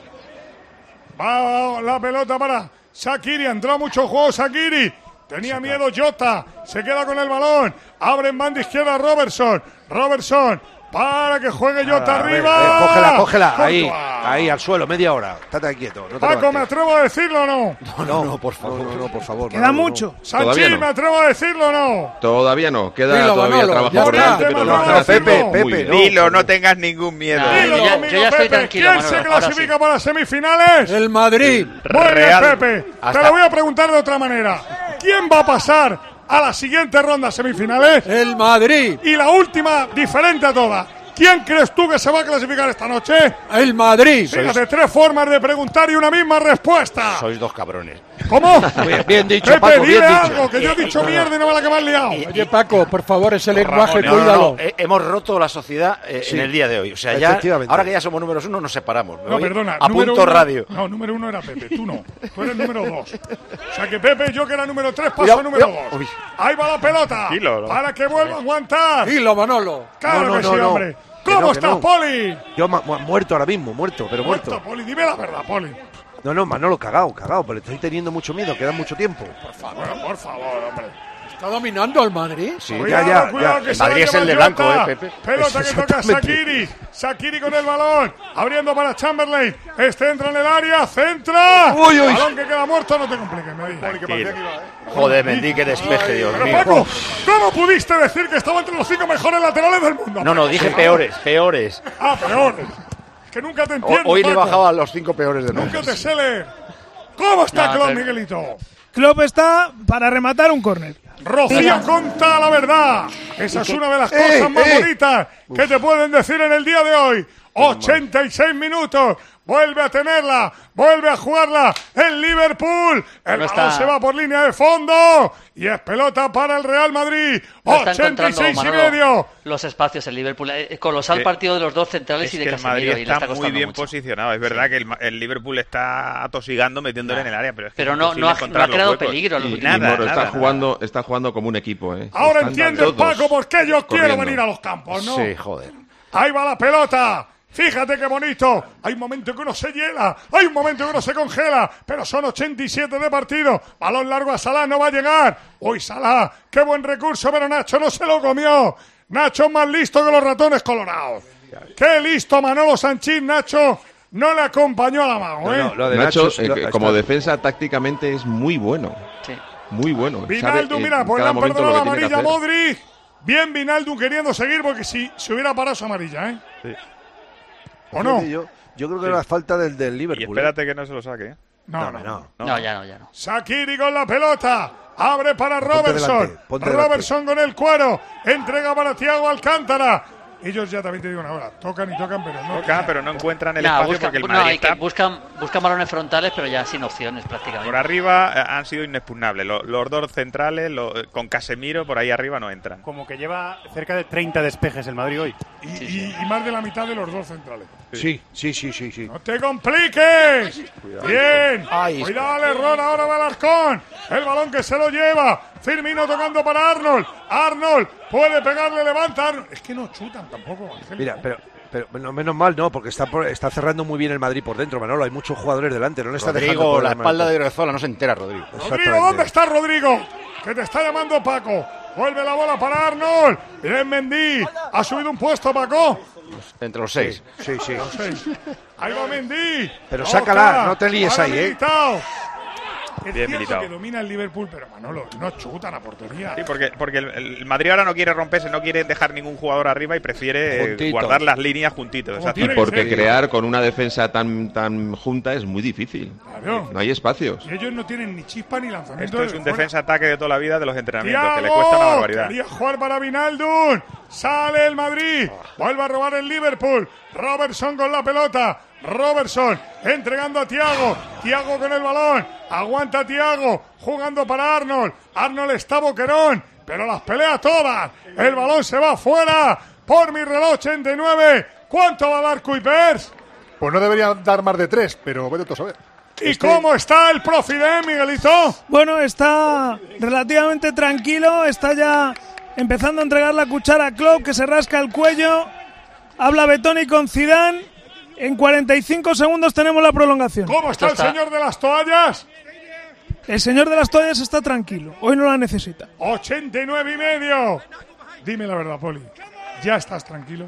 Va la pelota para Shaqiri. Entró mucho juego Shaqiri. Tenía miedo Jota. Se queda con el balón. Abre en banda izquierda Robertson. Robertson. Para que juegue Jota A ver, arriba. eh, cógela, cógela. Ahí, Courtois. ahí, al suelo, media hora. Estate quieto. No te Paco, ¿me levantes. atrevo a decirlo o no? No, no, no, por favor. No, no, por favor. Queda Manolo, no. mucho. Sanchi, Todavía no. ¿me atrevo a decirlo o no? Todavía no, queda Dilo, todavía Manolo, trabajo ya por está. delante, pero No, lo no, está haciendo Pepe, muy Pepe, bien. no. Dilo, no tengas ningún miedo. Nah, Dilo yo ya- conmigo, yo ya estoy Pepe. tranquilo, ¿Quién Manolo, se ahora clasifica sí. para las semifinales? El Madrid. Muy bien, Real. Pepe. Te Hasta- lo voy a preguntar de otra manera. ¿Quién va a pasar a la siguiente ronda semifinales? El Madrid. Y la última, diferente a todas. ¿Quién crees tú que se va a clasificar esta noche? El Madrid. Fíjate, tres formas de preguntar y una misma respuesta. Sois dos cabrones. ¿Cómo? Bien, bien dicho, Pepe, Paco, dile bien dicho. algo, que yo he dicho mierda y no me la que me has liado. Oye, Paco, por favor, ese lenguaje, No, no, no, cuídalo. eh, hemos roto la sociedad eh, Sí. en el día de hoy. O sea, ya, Efectivamente. ahora que ya somos números uno, nos separamos. Me No, voy perdona. A número punto uno- radio. No, número uno era Pepe, tú no. Tú eres número dos. O sea que Pepe, yo que era número tres, paso Cuidado, a número cuidado. dos. Uy. Ahí va la pelota. Tranquilo, ¿no? Para que vuelva a aguantar. Dilo, Manolo. Claro No, no, que no, sí, no. hombre. Que ¿Cómo no, que estás, no. Poli? Yo ma- mu- muerto ahora mismo, muerto, pero muerto. Muerto, Poli. Dime la verdad, Poli. No, no, Manolo, cagado, cagado, pero estoy teniendo mucho miedo, queda mucho tiempo. Por favor, por favor, hombre. Está dominando al Madrid. Sí, Cuidado, ya, ya, cuidado, ya. que El se la Madrid es lleva el de Jota. blanco, ¿eh, Pepe? Pelota que toca Exactamente. Shaqiri. Shaqiri con el balón. Abriendo para Chamberlain. Este entra en el área. Centra. Uy, uy. Balón que queda muerto. No te compliques, me dice. Joder, Mendy, qué despeje, Dios Pero mío. Paco, ¿cómo pudiste decir que estaba entre los cinco mejores laterales del mundo? No, no, dije peores, peores. Ah, peores. Es que nunca te O- entiendo, Hoy le Paco. bajaba a los cinco peores de Nunca nuevo. te sé leer. ¿Cómo está No, Klopp, pero- Miguelito? Klopp está para rematar un córner. Rocío conta la verdad. Esa es una de las cosas ¡Eh, más eh! bonitas que te pueden decir en el día de hoy. ochenta y seis minutos. Vuelve a tenerla. Vuelve a jugarla el Liverpool. El No balón está- se va por línea de fondo. Y es pelota para el Real Madrid. No está ochenta y encontrando, seis y Manolo, medio. los espacios el Liverpool. Eh, colosal Sí. partido de los dos centrales Es y que de el Madrid Casemiro. Y le está está muy costando bien mucho. posicionado. Es verdad que el, Ma- el Liverpool está atosigando, metiéndole en el área, pero es que Pero es no- imposible no ha- encontrar no ha los creado huecos. peligro en los Y, últimos y Nada, Moro nada, está jugando, está jugando como un equipo, ¿eh? Ahora Están entiendes, todos Paco, por qué yo quiero corriendo. venir a los campos, ¿no? Sí, joder. Ahí va la pelota. Fíjate qué bonito. Hay un momento que uno se hiela. Hay un momento que uno se congela. Pero son ochenta y siete de partido. Balón largo a Salah. No va a llegar. Uy, Salah. Qué buen recurso. Pero Nacho no se lo comió. Nacho es más listo que los ratones colorados. Qué listo Manolo Sanchís. Nacho no le acompañó a la mano, ¿eh? No, no, lo de Nacho, Nacho, eh, lo- que está- como defensa tácticamente es muy bueno. Sí. Muy bueno. Sabe, Vinaldo, eh, mira, en pues le cada han momento perdonado lo la que tiene que amarilla a hacer. Modric. Bien Vinaldo queriendo seguir porque si se hubiera parado su amarilla, ¿eh? Sí. ¿O no? Yo, yo creo que era falta del, del Y Liverpool. espérate que no se lo saque. ¿eh? No, no, no. No. No, ya no, ya no. Shaqiri con la pelota. Abre para Ponte Robertson. delante, ponte delante. Robertson con el cuero. Entrega para Thiago Alcántara. Ellos ya también te digo una hora. Tocan y tocan, pero no. Toca, pero no encuentran el Nah, espacio busca- porque el no, Madrid hay que- está buscan, buscan balones frontales, pero ya sin opciones prácticamente. por arriba. eh, Han sido inexpugnables. Los, los dos centrales, lo- eh, con Casemiro, por ahí arriba no entran. Como que lleva cerca de treinta despejes el Madrid hoy. Y, y- y más de la mitad de los dos centrales. Sí, sí, sí, sí, sí. ¡No te compliques! Bien. Ay, Cuidado el error ahora de Alarcón. El balón que se lo lleva. Firmino tocando para Arnold. Arnold puede pegarle, levanta. Arnold. Es que no chutan tampoco, Ángel. Mira, pero, pero no, menos mal no, porque está, por- está cerrando muy bien el Madrid por dentro, Manolo. Hay muchos jugadores delante, no le está dejando. Rodrigo, por la mano. espalda de Odriozola, no se entera, Rodrigo. Rodrigo, ¿dónde está Rodrigo? Que te está llamando Paco. Vuelve la bola para Arnold. Bien Mendy. Ha subido un puesto, Paco. Entre los seis. Sí, sí. Seis. Ahí va Mendy. Pero Toca. sácala, no te líes Ahora ahí, ¿eh? Militao. Es Bien cierto Militao. que domina el Liverpool, pero Manolo, no chutan a portería. Sí, porque, porque el, el Madrid ahora no quiere romperse, no quiere dejar ningún jugador arriba y prefiere eh, Juntito. guardar las líneas juntitos. Como exacto. Y tiene que porque ser. crear con una defensa tan, tan junta es muy difícil. Claro. No hay espacios. Y ellos no tienen ni chispa ni lanzamiento. Esto es desde un fuera. defensa-ataque de toda la vida de los entrenamientos, que le ¡Thiago! cuesta una barbaridad. Quería jugar para Vinaldum. Sale el Madrid. Vuelve a robar el Liverpool. Robertson con la pelota. Robertson entregando a Thiago. Thiago con el balón. Aguanta Thiago. Jugando para Arnold. Arnold está boquerón. Pero las pelea todas. El balón se va afuera. Por mi reloj ochenta y nueve. ¿Cuánto va a dar Kuipers? Pues no debería dar más de tres, pero vete tú a saber. ¿Y cómo está el Profide, Miguelito? Bueno, está relativamente tranquilo, está ya empezando a entregar la cuchara a Klopp, que se rasca el cuello. Habla Betoni con Zidane. En cuarenta y cinco segundos tenemos la prolongación. ¿Cómo está el Esto está- señor de las toallas? El señor de las toallas está tranquilo, hoy no la necesita. ochenta y nueve y medio. Dime la verdad, Poli. ¿Ya estás tranquilo?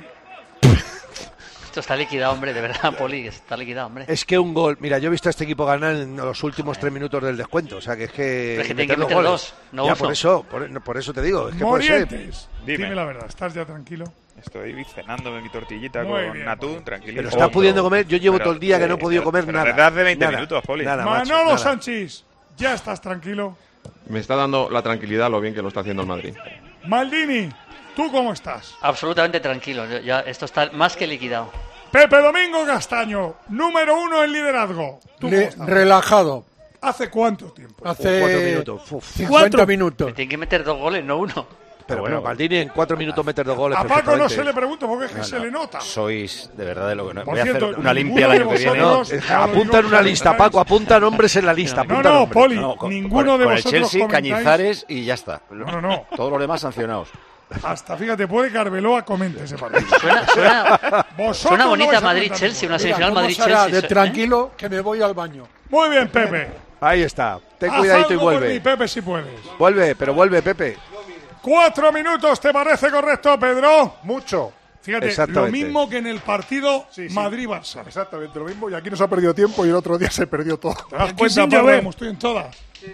Esto está liquidado, hombre, de verdad, Poli, está liquidado, hombre. Es que un gol. Mira, yo he visto a este equipo ganar en los últimos tres minutos del descuento. O sea, que es que. Pero es que y tienen que meter meter goles. dos, no ya, uno. por eso, por, por eso te digo. Es que puede ser. Morientes. Dime. Dime la verdad, ¿estás ya tranquilo? Estoy cenándome mi tortillita Muy con bien, atún, Poli. tranquilito. Pero estás pudiendo comer. Yo llevo Pero- todo el día que no he sí, podido pero- comer pero nada. desde hace veinte Nada, minutos, Poli. Nada, macho, Manolo nada. Sanchís, ¿ya estás tranquilo? Me está dando la tranquilidad lo bien que lo está haciendo el Madrid. Maldini, ¿tú cómo estás? Absolutamente tranquilo, yo- ya esto está más que liquidado. Pepe Domingo Castaño, número uno en liderazgo. ¿Tú cómo Le- estás? relajado. ¿Hace cuánto tiempo? Hace Cuatro minutos. Uf. cincuenta Cuatro. minutos. Tienen que meter dos goles, no uno. Pero bueno, Maldini en cuatro minutos meter dos goles. A Paco no perfectamente. se le pregunta porque es que se le nota. Sois de verdad de lo que no. Por Voy a hacer cierto, una limpia el ninguno año de que viene. vosotros- Eh, Ya lo Apunta digo, en una que lista, comentáis. Paco. Apunta nombres en la lista. No, Apunta no, nombres. Poli, No, con- ninguno con- de con vosotros el Chelsea, comentáis. Cañizares y ya está. No, no, no. Todos los demás sancionados. Hasta, fíjate, puede que Arbeloa comente ese partido. Suena, suena, Vosotros suena no bonita vais a Madrid-Chelsea, comentar una nada. Mira, semifinal ¿cómo será? Madrid-Chelsea. De ¿eh? tranquilo que me voy al baño. Muy bien, Pepe. Ahí está. Ten Haz cuidadito y algo por vuelve. mí, Pepe, si puedes. Vuelve, pero vuelve, Pepe. Cuatro minutos, ¿te parece correcto, Pedro? Mucho. Fíjate, lo Exactamente. mismo que en el partido Sí, sí. Madrid-Barça. Exactamente lo mismo. Y aquí nos ha perdido tiempo y el otro día se perdió todo. ¿Te das Aquí cuenta, sin Parra, llover. como estoy en todas?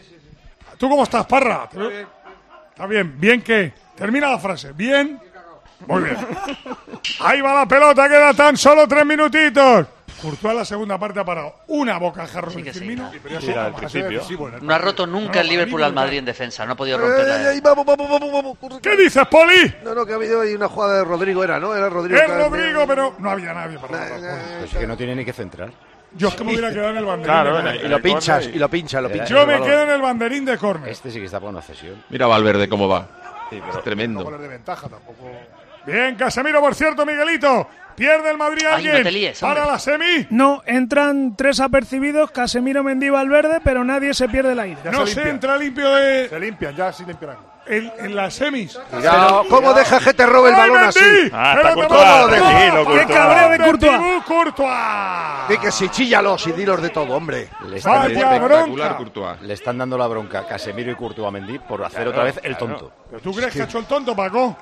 ¿Tú cómo estás, Parra? ¿Te veo? Está bien. ¿Bien qué? Termina la frase. ¿Bien? Muy bien. Ahí va la pelota, queda tan solo tres minutitos. Courtois la segunda parte ha parado una bocajarro Sí de que sí, Firmino. ¿no? Sí, al principio. No ha roto nunca el Liverpool al Madrid en defensa, no ha podido romper Ay, ay, la... vamos, vamos, vamos, vamos. ¿Qué dices, Poli? No, no, que ha habido ahí una jugada de Rodrigo, era, ¿no? Era Rodrigo. Es que- Rodrigo, pero no había nadie para Nah, rotar. nah, Pues es que no tiene ni que centrar. Yo es que me hubiera quedado en el banderín. Claro, de en el- córner. Y lo pinchas, y lo pinchas, lo pinchas. Yo el me balón. quedo en el banderín de córner. Este sí que está para una cesión. Mira Valverde cómo va. Es tremendo. Goles de ventaja tampoco. Bien, Casemiro, por cierto, Miguelito. Pierde el Madrid a Ay, no alguien te líes, para hombre. la semi. No, entran tres apercibidos, Casemiro, Mendy, Valverde, pero nadie se pierde la ida. Ya No se se limpia. entra limpio de, Se limpian, ya sí limpiarán. en, en las semis. Pero, ¿cómo deja que te robe el ¡Ay, balón Mendy! así? Ah, está Pero Courtois, te va a tranquilo, robar. Courtois. ¡Qué cabreo de Courtois! Thibaut Courtois! Di que sí, chíllalos y dilos de todo, hombre. Le están, Vaya Espectacular bronca. Courtois. le están dando la bronca a Casemiro y Courtois a Mendy por hacer otra vez el tonto. ¿Pero tú crees que ha hecho el tonto, Paco?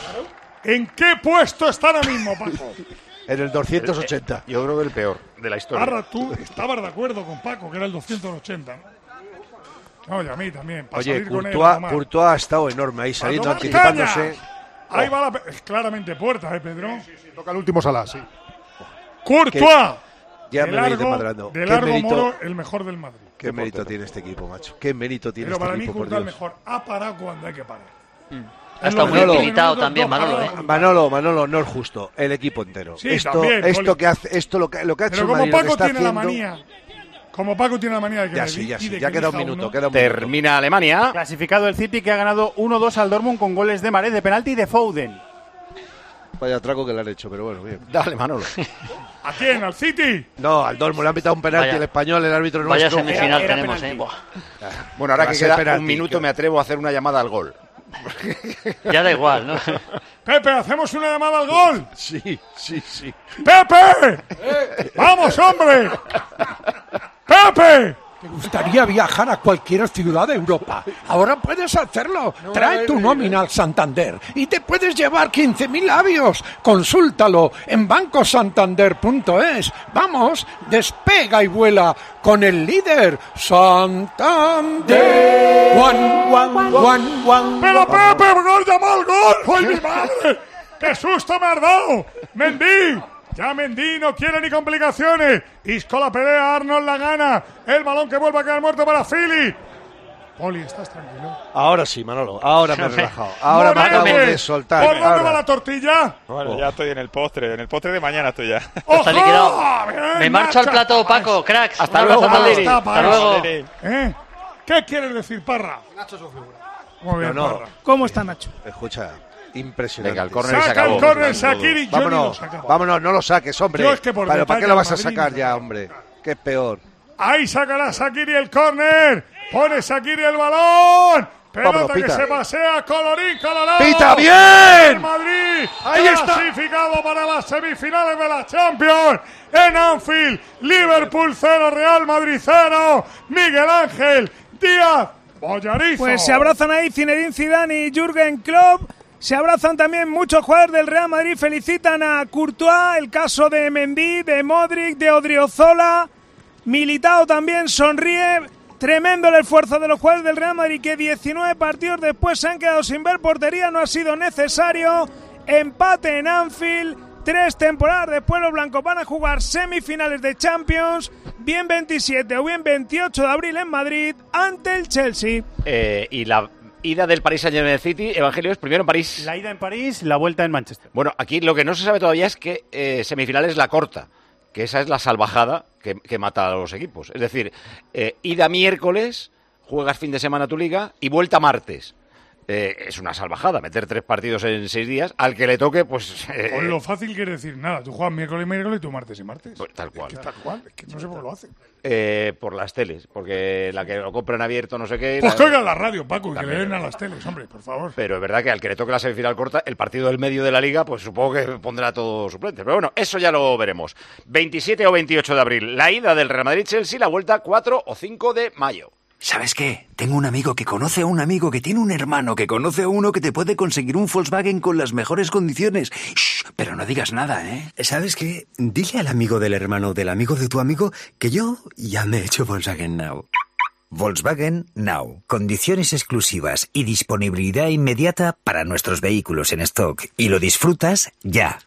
¿En qué puesto está ahora mismo, Paco? En el doscientos ochenta. Yo creo que el peor de la historia. Parra, tú estabas de acuerdo con Paco, que era el doscientos ochenta, ¿no? No, y a mí también. Para Oye, salir con él, Courtois, tomar. Courtois ha estado enorme ahí, Para saliendo, tomar anticipándose. caña. Ahí va la... pe- es claramente puerta, ¿eh, Pedro? Toca el último Salah, sí. Courtois. Ya de me voy largo, desmadrando. de Qué largo mérito, moro, el mejor del Madrid. qué mérito tiene este equipo, macho. Qué mérito tiene Pero este para mí equipo, por Courtois el Dios. mejor. Ha parado cuando hay que parar. Ha estado muy Manolo. limitado también, Manolo, ¿eh? Manolo, Manolo, no es justo. El equipo entero. Sí, esto, también, esto Poli. que hace, esto lo que, lo que ha hecho Pero el como Madrid, lo que Paco está tiene la haciendo- manía, como Paco tiene la manía de que Ya le sí, di- ya y sí, de ya que queda un elija minuto, uno. queda un minuto. Termina Alemania. Clasificado el City, que ha ganado uno dos al Dortmund con goles de Mahrez de penalti y de Foden. Vaya traco que le han hecho, pero bueno, bien. Dale, Manolo. ¿A quién? ¿Al City? No, al Dortmund le han pitado un penalti Vaya- el español, el árbitro Vaya nuestro. semifinal Era- era tenemos, penalti. ¿eh? Buah. Bueno, ahora Va a que ser queda penalti, un minuto que- me atrevo a hacer una llamada al gol. Ya da igual, ¿no? Pepe, hacemos una llamada al gol. Sí, sí, sí. ¡Pepe! ¡Vamos, hombre! ¡Pepe! ¿Te gustaría viajar a cualquier ciudad de Europa? Ahora puedes hacerlo. Trae tu nómina al Santander y te puedes llevar quince mil labios. Consúltalo en banco santander punto es. Vamos, despega y vuela con el líder Santander. One, one, one, one. ¡Pero Pepe, gol, llama al gol! ¡Ay, mi madre! ¡Qué susto me has dado! ¡Mendy! Ya Mendy no quiere ni complicaciones. Isco la pelea, Arnold la gana. El balón que vuelve a quedar muerto para Philly. Poli, ¿estás tranquilo? Ahora sí, Manolo. Ahora me he relajado. Ahora me Moreno, acabo de soltar. ¿Por dónde Ahora. va la tortilla? Bueno, ya estoy en el postre. En el postre de mañana estoy ya. Está liquidado. Bien, Me marcho al Nacho. plato, Paco, cracks. Hasta Un luego, abrazo a todos. Madrid. Hasta luego. ¿Eh? ¿Qué quieres decir, Parra? Nacho es su figura. Muy bien, No, no. Parra. ¿Cómo está Nacho? Escucha, impresionante. Venga, el córner y se Saca el acabó. córner, Shaqiri. Yo ni lo Vámonos, sacaba. vámonos, no lo saques, hombre. Yo es que por Pero detalle ¿para qué lo vas a al Madrid sacar no ya, saca. hombre? Que es peor. Ahí sacará Shaqiri el córner. Pone Shaqiri el balón. Pelota Vámonos, que pita. se pasea, colorín, colorado. ¡Pita, bien! El Madrid Ahí está. clasificado para las semifinales de la Champions en Anfield. Liverpool cero, Real Madrid cero. Miguel Ángel Díaz Bollarizo. Pues se abrazan ahí Zinedine Zidane y Jürgen Klopp. Se abrazan también muchos jugadores del Real Madrid. Felicitan a Courtois, el caso de Mendy, de Modric, de Odriozola. Militao también sonríe. Tremendo el esfuerzo de los jugadores del Real Madrid, que diecinueve partidos después se han quedado sin ver portería. No ha sido necesario. Empate en Anfield. Tres temporadas después los blancos van a jugar semifinales de Champions, bien veintisiete o bien veintiocho de abril en Madrid, ante el Chelsea. Eh, y la ida del Paris Saint-Germain City, Evangelio, es primero en París. La ida en París, la vuelta en Manchester. Bueno, aquí lo que no se sabe todavía es que eh, semifinal es la corta, que esa es la salvajada que, que mata a los equipos. Es decir, eh, ida miércoles, juegas fin de semana tu liga y vuelta martes. Eh, es una salvajada meter tres partidos en seis días. Al que le toque, pues... Eh, Con lo fácil quiere decir nada. Tú juegas miércoles y miércoles y tú martes y martes. Pues, tal cual. Es que tal cual. Es que no sé por qué lo hacen. Eh, por las teles, porque la que lo compran abierto, no sé qué... Pues la... que oigan la radio, Paco, y También, que le den a ¿verdad? las teles, hombre, por favor. Pero es verdad que al que le toque la semifinal corta, el partido del medio de la Liga, pues supongo que pondrá todos suplentes. Pero bueno, eso ya lo veremos. veintisiete o veintiocho de abril, la ida del Real Madrid-Chelsea, la vuelta cuatro o cinco de mayo. ¿Sabes qué? Tengo un amigo que conoce a un amigo que tiene un hermano que conoce a uno que te puede conseguir un Volkswagen con las mejores condiciones. Shh, pero no digas nada, ¿eh? ¿Sabes qué? Dile al amigo del hermano del amigo de tu amigo que yo ya me he hecho Volkswagen Now. Volkswagen Now. Condiciones exclusivas y disponibilidad inmediata para nuestros vehículos en stock. Y lo disfrutas ya.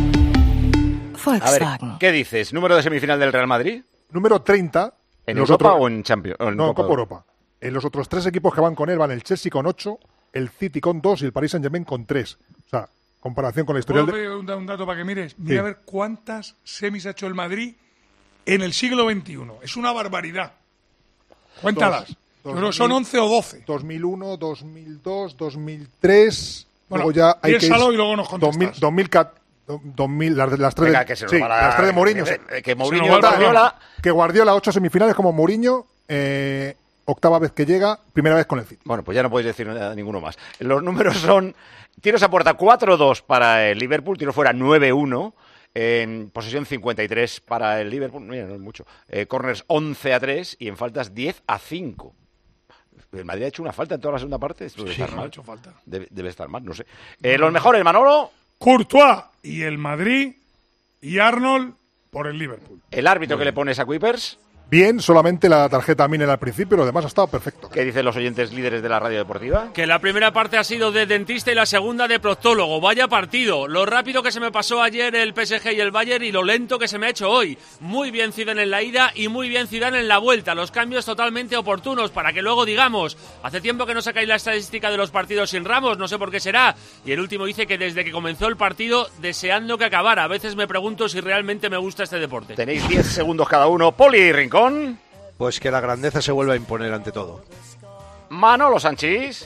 A ver, ¿qué dices? ¿Número de semifinal del Real Madrid? Número treinta. ¿En los Europa otros... o en Champions? O en no, en Copa Copa Europa. En los otros tres equipos que van con él van el Chelsea con ocho, el City con dos y el Paris Saint-Germain con tres. O sea, comparación con la historia ¿Puedo de... pedir un, un dato para que mires? Mira Sí. a ver cuántas semis ha hecho el Madrid en el siglo veintiuno. Es una barbaridad. Cuéntalas. Dos, Yo creo que son once o doce. dos mil uno, dos mil dos, dos mil tres... Bueno, luego ya hay que piénsalo ir- y luego nos contestas. dos mil, dos mil cuatro, dos mil, las, las tres Venga, de, que se nos sí, va la- las tres de Mourinho. que- sí. que Mourinho, Se nos va el Guardiola- balón. Que Guardiola ocho semifinales como Mourinho, eh, octava vez que llega, primera vez con el City. Bueno, pues ya no podéis decir nada, ninguno más. Los números son tiros a puerta cuatro dos para el Liverpool, tiro fuera nueve uno, en posesión cincuenta y tres para el Liverpool, mira, no es mucho, eh, corners once a tres y en faltas diez a cinco. ¿El Madrid ha hecho una falta en toda la segunda parte? Esto debe Sí, estar no mal. ha hecho falta. Debe, debe estar mal, no sé. Eh, los mejores, Manolo. Courtois y el Madrid y Arnold por el Liverpool. El árbitro que le pones a Kuipers. Bien, solamente la tarjeta Miner al principio, lo demás ha estado perfecto. ¿Qué dicen los oyentes líderes de la radio deportiva? Que la primera parte ha sido de dentista y la segunda de proctólogo. Vaya partido. Lo rápido que se me pasó ayer el P S G y el Bayern y lo lento que se me ha hecho hoy. Muy bien Zidane en la ida y muy bien Zidane en la vuelta. Los cambios totalmente oportunos para que luego digamos, hace tiempo que no sacáis la estadística de los partidos sin Ramos, no sé por qué será. Y el último dice que desde que comenzó el partido deseando que acabara. A veces me pregunto si realmente me gusta este deporte. Tenéis diez segundos cada uno. Poli Rincón. Pues que la grandeza se vuelva a imponer ante todo. Manolo Sanchís.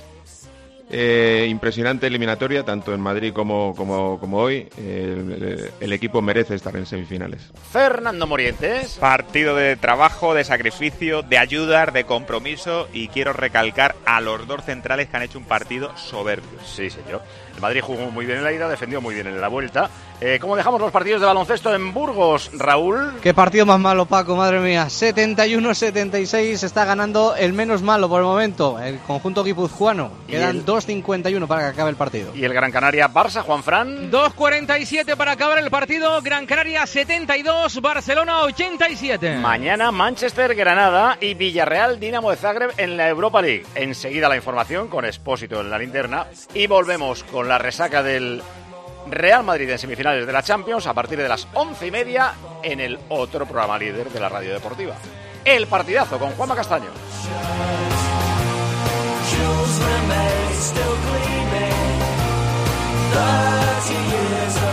Eh, impresionante eliminatoria, tanto en Madrid como, como, como hoy. Eh, el, el equipo merece estar en semifinales. Fernando Morientes. Partido de trabajo, de sacrificio, de ayudar, de compromiso, y quiero recalcar a los dos centrales que han hecho un partido soberbio. Sí, señor. El Madrid jugó muy bien en la ida, defendió muy bien en la vuelta. Eh, ¿Cómo dejamos los partidos de baloncesto en Burgos, Raúl? Qué partido más malo, Paco, madre mía. setenta y uno a setenta y seis está ganando el menos malo por el momento, el conjunto guipuzcoano. Quedan el... dos cincuenta y uno para que acabe el partido. ¿Y el Gran Canaria Barça, Juanfran? dos cuarenta y siete para acabar el partido. Gran Canaria setenta y dos, Barcelona ochenta y siete. Mañana Manchester, Granada y Villarreal, Dinamo de Zagreb en la Europa League. Enseguida la información con Expósito en la linterna y volvemos con la resaca del Real Madrid en semifinales de la Champions a partir de las once y media en el otro programa líder de la radio deportiva. El partidazo con Juanma Castaño. Still gleaming, thirty years